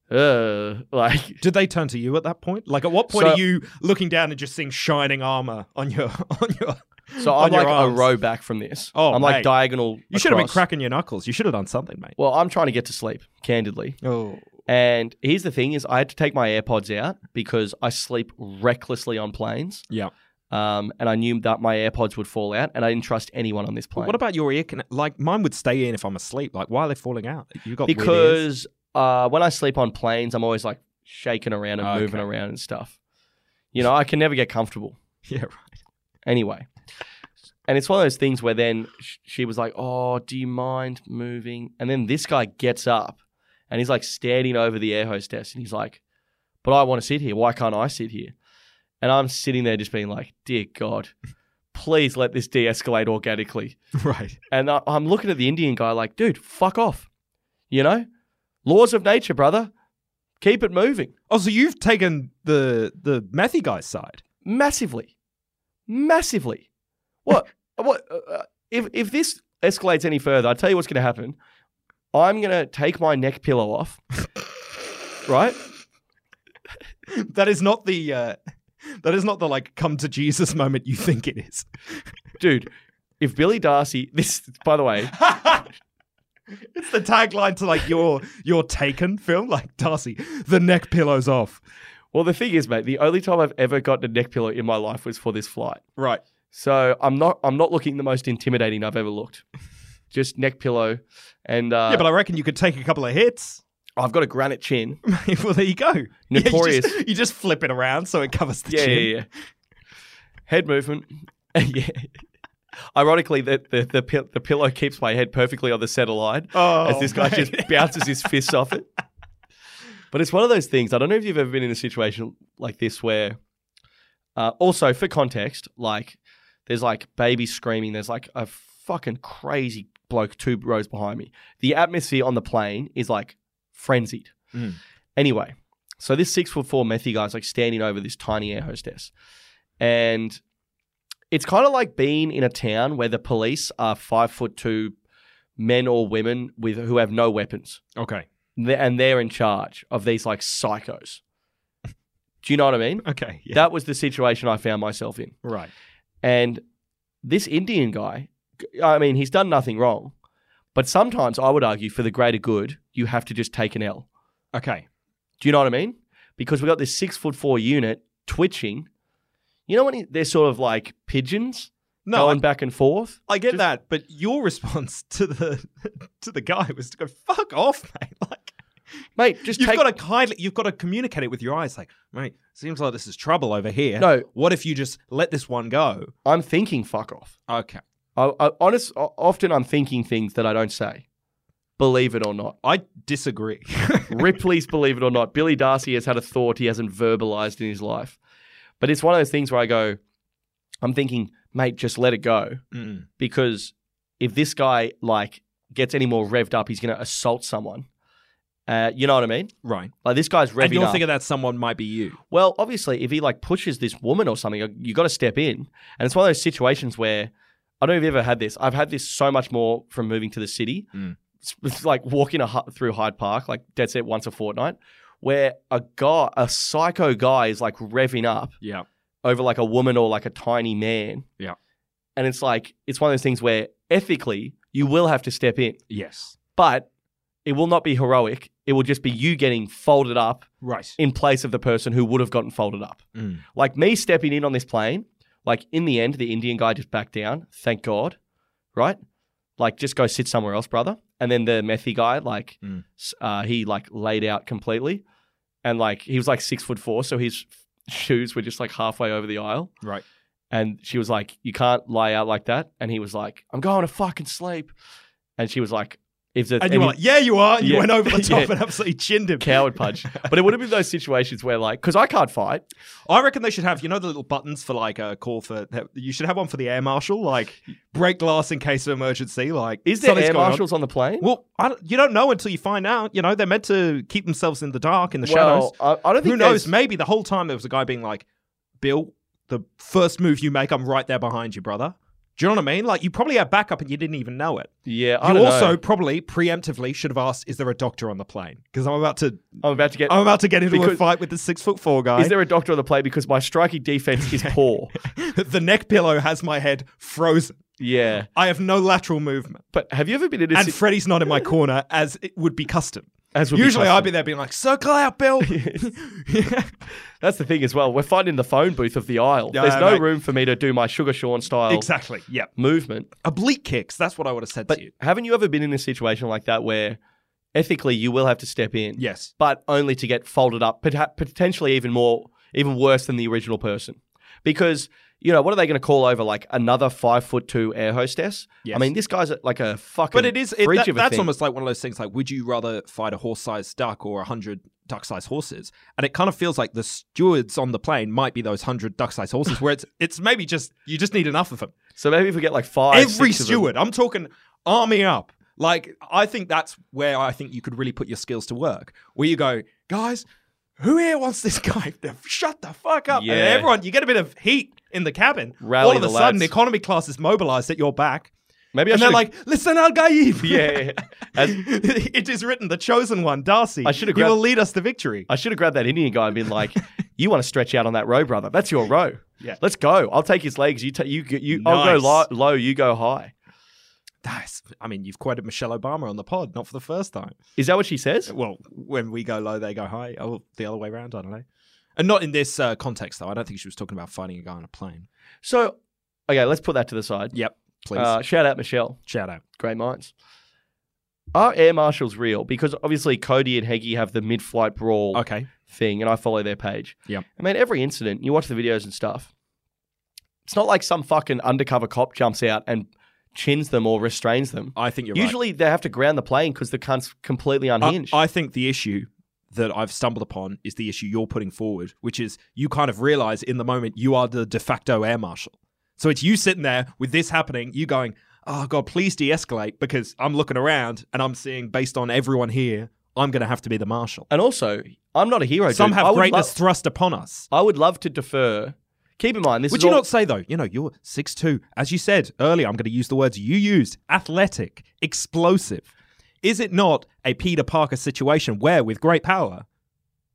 like. Did they turn to you at that point? Like, at what point are you looking down and just seeing shining armor on your? So I'm like a row back from this. Oh, I'm like diagonal. You should have been cracking your knuckles. You should have done something, mate. Well, I'm trying to get to sleep, candidly. Oh. And here's the thing: is I had to take my AirPods out because I sleep recklessly on planes. Yeah. And I knew that my AirPods would fall out, and I didn't trust anyone on this plane. What about your ear? Like, mine would stay in if I'm asleep. Like, why are they falling out? You got because when I sleep on planes, I'm always like shaking around and moving around and stuff. You know, I can never get comfortable. Yeah, right. Anyway. And it's one of those things where then she was like, oh, do you mind moving? And then this guy gets up and he's like standing over the air hostess and he's like, but I want to sit here. Why can't I sit here? And I'm sitting there just being like, dear God, please let this de-escalate organically. Right. And I'm looking at the Indian guy like, dude, fuck off. You know? Laws of nature, brother. Keep it moving. Oh, so you've taken the methy guy's side? Massively. Massively. What? If this escalates any further, I'll tell you what's going to happen. I'm going to take my neck pillow off, right? That is not the like come to Jesus moment you think it is. Dude, if Billy Darcy, this, by the way, it's the tagline to like your Taken film, like Darcy, the neck pillow's off. Well, the thing is, mate, the only time I've ever gotten a neck pillow in my life was for this flight. Right. So I'm not looking the most intimidating I've ever looked. Just neck pillow, and yeah, but I reckon you could take a couple of hits. I've got a granite chin. Well, there you go. Notorious. Yeah, you just flip it around so it covers the chin. Yeah. Head movement. Yeah. Ironically, the pillow keeps my head perfectly on the center line as this guy just bounces his fists off it. But it's one of those things. I don't know if you've ever been in a situation like this where, also for context, like there's like babies screaming. There's like a fucking crazy bloke 2 rows behind me. The atmosphere on the plane is like frenzied. Mm. Anyway, so this 6'4" methy guy's like standing over this tiny air hostess. And it's kind of like being in a town where the police are 5'2" men or women who have no weapons. Okay. And they're in charge of these like psychos. Do you know what I mean? Okay. Yeah. That was the situation I found myself in. Right. And this Indian guy, I mean, he's done nothing wrong. But sometimes I would argue for the greater good, you have to just take an L. Okay. Do you know what I mean? Because we got this 6'4" unit twitching. You know when they're sort of like pigeons going back and forth? I get that, but your response to the guy was to go, fuck off, mate. Like, mate, just you've got to communicate it with your eyes. Like, mate, seems like this is trouble over here. No. What if you just let this one go? I'm thinking fuck off. Okay. Often I'm thinking things that I don't say. Believe it or not. I disagree. Ripley's believe it or not. Billy Darcy has had a thought he hasn't verbalized in his life. But it's one of those things where I go, I'm thinking, mate, just let it go. Because if this guy like gets any more revved up, he's going to assault someone. You know what I mean? Right. Like this guy's revving up. And you're thinking that someone might be you. Well, obviously, if he like pushes this woman or something, you got to step in. And it's one of those situations where, I don't know if you've ever had this. I've had this so much more from moving to the city. It's like walking through Hyde Park, like dead set once a fortnight, where a psycho guy is like revving up over like a woman or like a tiny man. Yeah. And it's like, it's one of those things where ethically you will have to step in. Yes. But it will not be heroic. It will just be you getting folded up in place of the person who would have gotten folded up. Like me stepping in on this plane, like in the end, the Indian guy just backed down. Thank God. Right? Like just go sit somewhere else, brother. And then the methy guy, like he like laid out completely. And like he was like 6'4", so his shoes were just like halfway over the aisle. Right. And she was like, you can't lie out like that. And he was like, I'm going to fucking sleep. And she was like, and you were like, yeah, you are. And you went over the top and absolutely chinned him. Coward punch. But it would have been those situations where like, because I can't fight. I reckon they should have, the little buttons for like a call for, you should have one for the air marshal, like break glass in case of emergency. Like, is there air marshals on the plane? Well, you don't know until you find out. They're meant to keep themselves in the dark, in the shadows. I don't think who knows? Maybe the whole time there was a guy being like, Bill, the first move you make, I'm right there behind you, brother. Do you know what I mean? Like, you probably had backup and you didn't even know it. Yeah, I don't know. Probably preemptively should have asked, is there a doctor on the plane? Because I'm about to get into a fight with the 6'4" guy. Is there a doctor on the plane? Because my striking defense is poor. The neck pillow has my head frozen. Yeah. I have no lateral movement. But have you ever been in a... And Freddie's not in my corner, as it would be custom. Usually I'd be there being like, circle out, Bill. That's the thing as well. We're fighting in the phone booth of the aisle. There's no room for me to do my Sugar Sean style movement. Oblique kicks, that's what I would have said to you. Haven't you ever been in a situation like that where ethically you will have to step in? Yes. But only to get folded up, potentially even worse than the original person. Because... what are they going to call over? Like another 5'2" air hostess? Yes. I mean, this guy's like a fucking But that's thing. Almost like one of those things like, would you rather fight a horse-sized duck or 100 duck-sized horses? And it kind of feels like the stewards on the plane might be those 100 duck-sized horses where it's maybe just, you just need enough of them. So maybe if we get like 5, Every 6 steward, I'm talking army up. Like, I think that's where I think you could really put your skills to work. Where you go, guys, who here wants this guy to shut the fuck up? Yeah. And everyone, you get a bit of heat in the cabin. Rally all of a sudden, lads. economy class is mobilized at your back. Maybe and they're like, listen, Al Gaib. Yeah. It is written, the chosen one, Darcy. He will lead us to victory. I should have grabbed that Indian guy and been like, you want to stretch out on that row, brother. That's your row. Yeah. Let's go. I'll take his legs. I'll go low, you go high. You've quoted Michelle Obama on the pod, not for the first time. Is that what she says? Well, when we go low, they go high. Oh, the other way around, I don't know. And not in this context, though. I don't think she was talking about fighting a guy on a plane. So, okay, let's put that to the side. Yep, please. Shout out Michelle. Shout out. Great minds. Are air marshals real? Because obviously Cody and Heggie have the mid-flight brawl thing, and I follow their page. Yep. I mean, every incident, you watch the videos and stuff, it's not like some fucking undercover cop jumps out and chins them or restrains them. I think you're Usually they have to ground the plane because the cunt's completely unhinged. I think the issue that I've stumbled upon is the issue you're putting forward, which is you kind of realize in the moment you are the de facto air marshal. So it's you sitting there with this happening, you going, oh God, please de-escalate, because I'm looking around and I'm seeing, based on everyone here, I'm going to have to be the marshal. And also, I'm not a hero. Some have greatness thrust upon us. I would love to defer. Keep in mind, this would is you not say, though, you're 6'2", as you said earlier, I'm going to use the words you used, athletic, explosive. Is it not a Peter Parker situation where, with great power,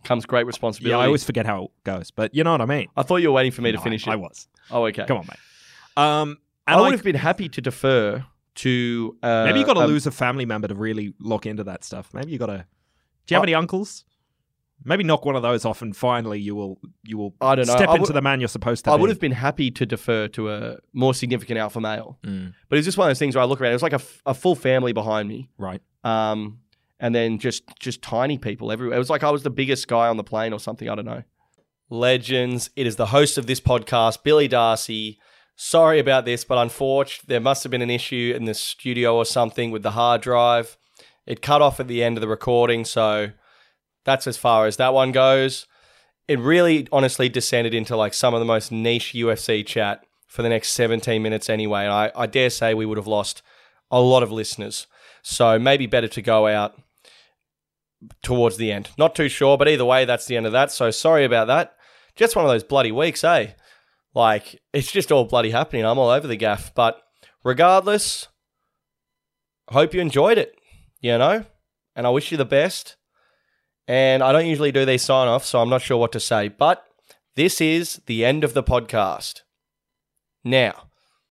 comes great responsibility. Yeah, I always forget how it goes, but you know what I mean. I thought you were waiting for me to No, finish it. I was. Oh, okay. Come on, mate. I would have been happy to defer to... maybe you got to lose a family member to really look into that stuff. Maybe you got to... Do you have any uncles? Maybe knock one of those off, and finally you will I don't know. step into the man you're supposed to be. I would have been happy to defer to a more significant alpha male. But it's just one of those things where I look around, it was like a full family behind me. Right. And then just tiny people everywhere. It was like I was the biggest guy on the plane or something. I don't know. Legends. It is the host of this podcast, Billy Darcy. Sorry about this, but unfortunately, there must have been an issue in the studio or something with the hard drive. It cut off at the end of the recording, so that's as far as that one goes. It really, honestly, descended into like some of the most niche UFC chat for the next 17 minutes anyway. And I dare say we would have lost a lot of listeners. So maybe better to go out towards the end. Not too sure, but either way, that's the end of that. So sorry about that. Just one of those bloody weeks, eh? Like, it's just all bloody happening. I'm all over the gaff. But regardless, hope you enjoyed it, you know? And I wish you the best. And I don't usually do these sign-offs, so I'm not sure what to say. But this is the end of the podcast. Now,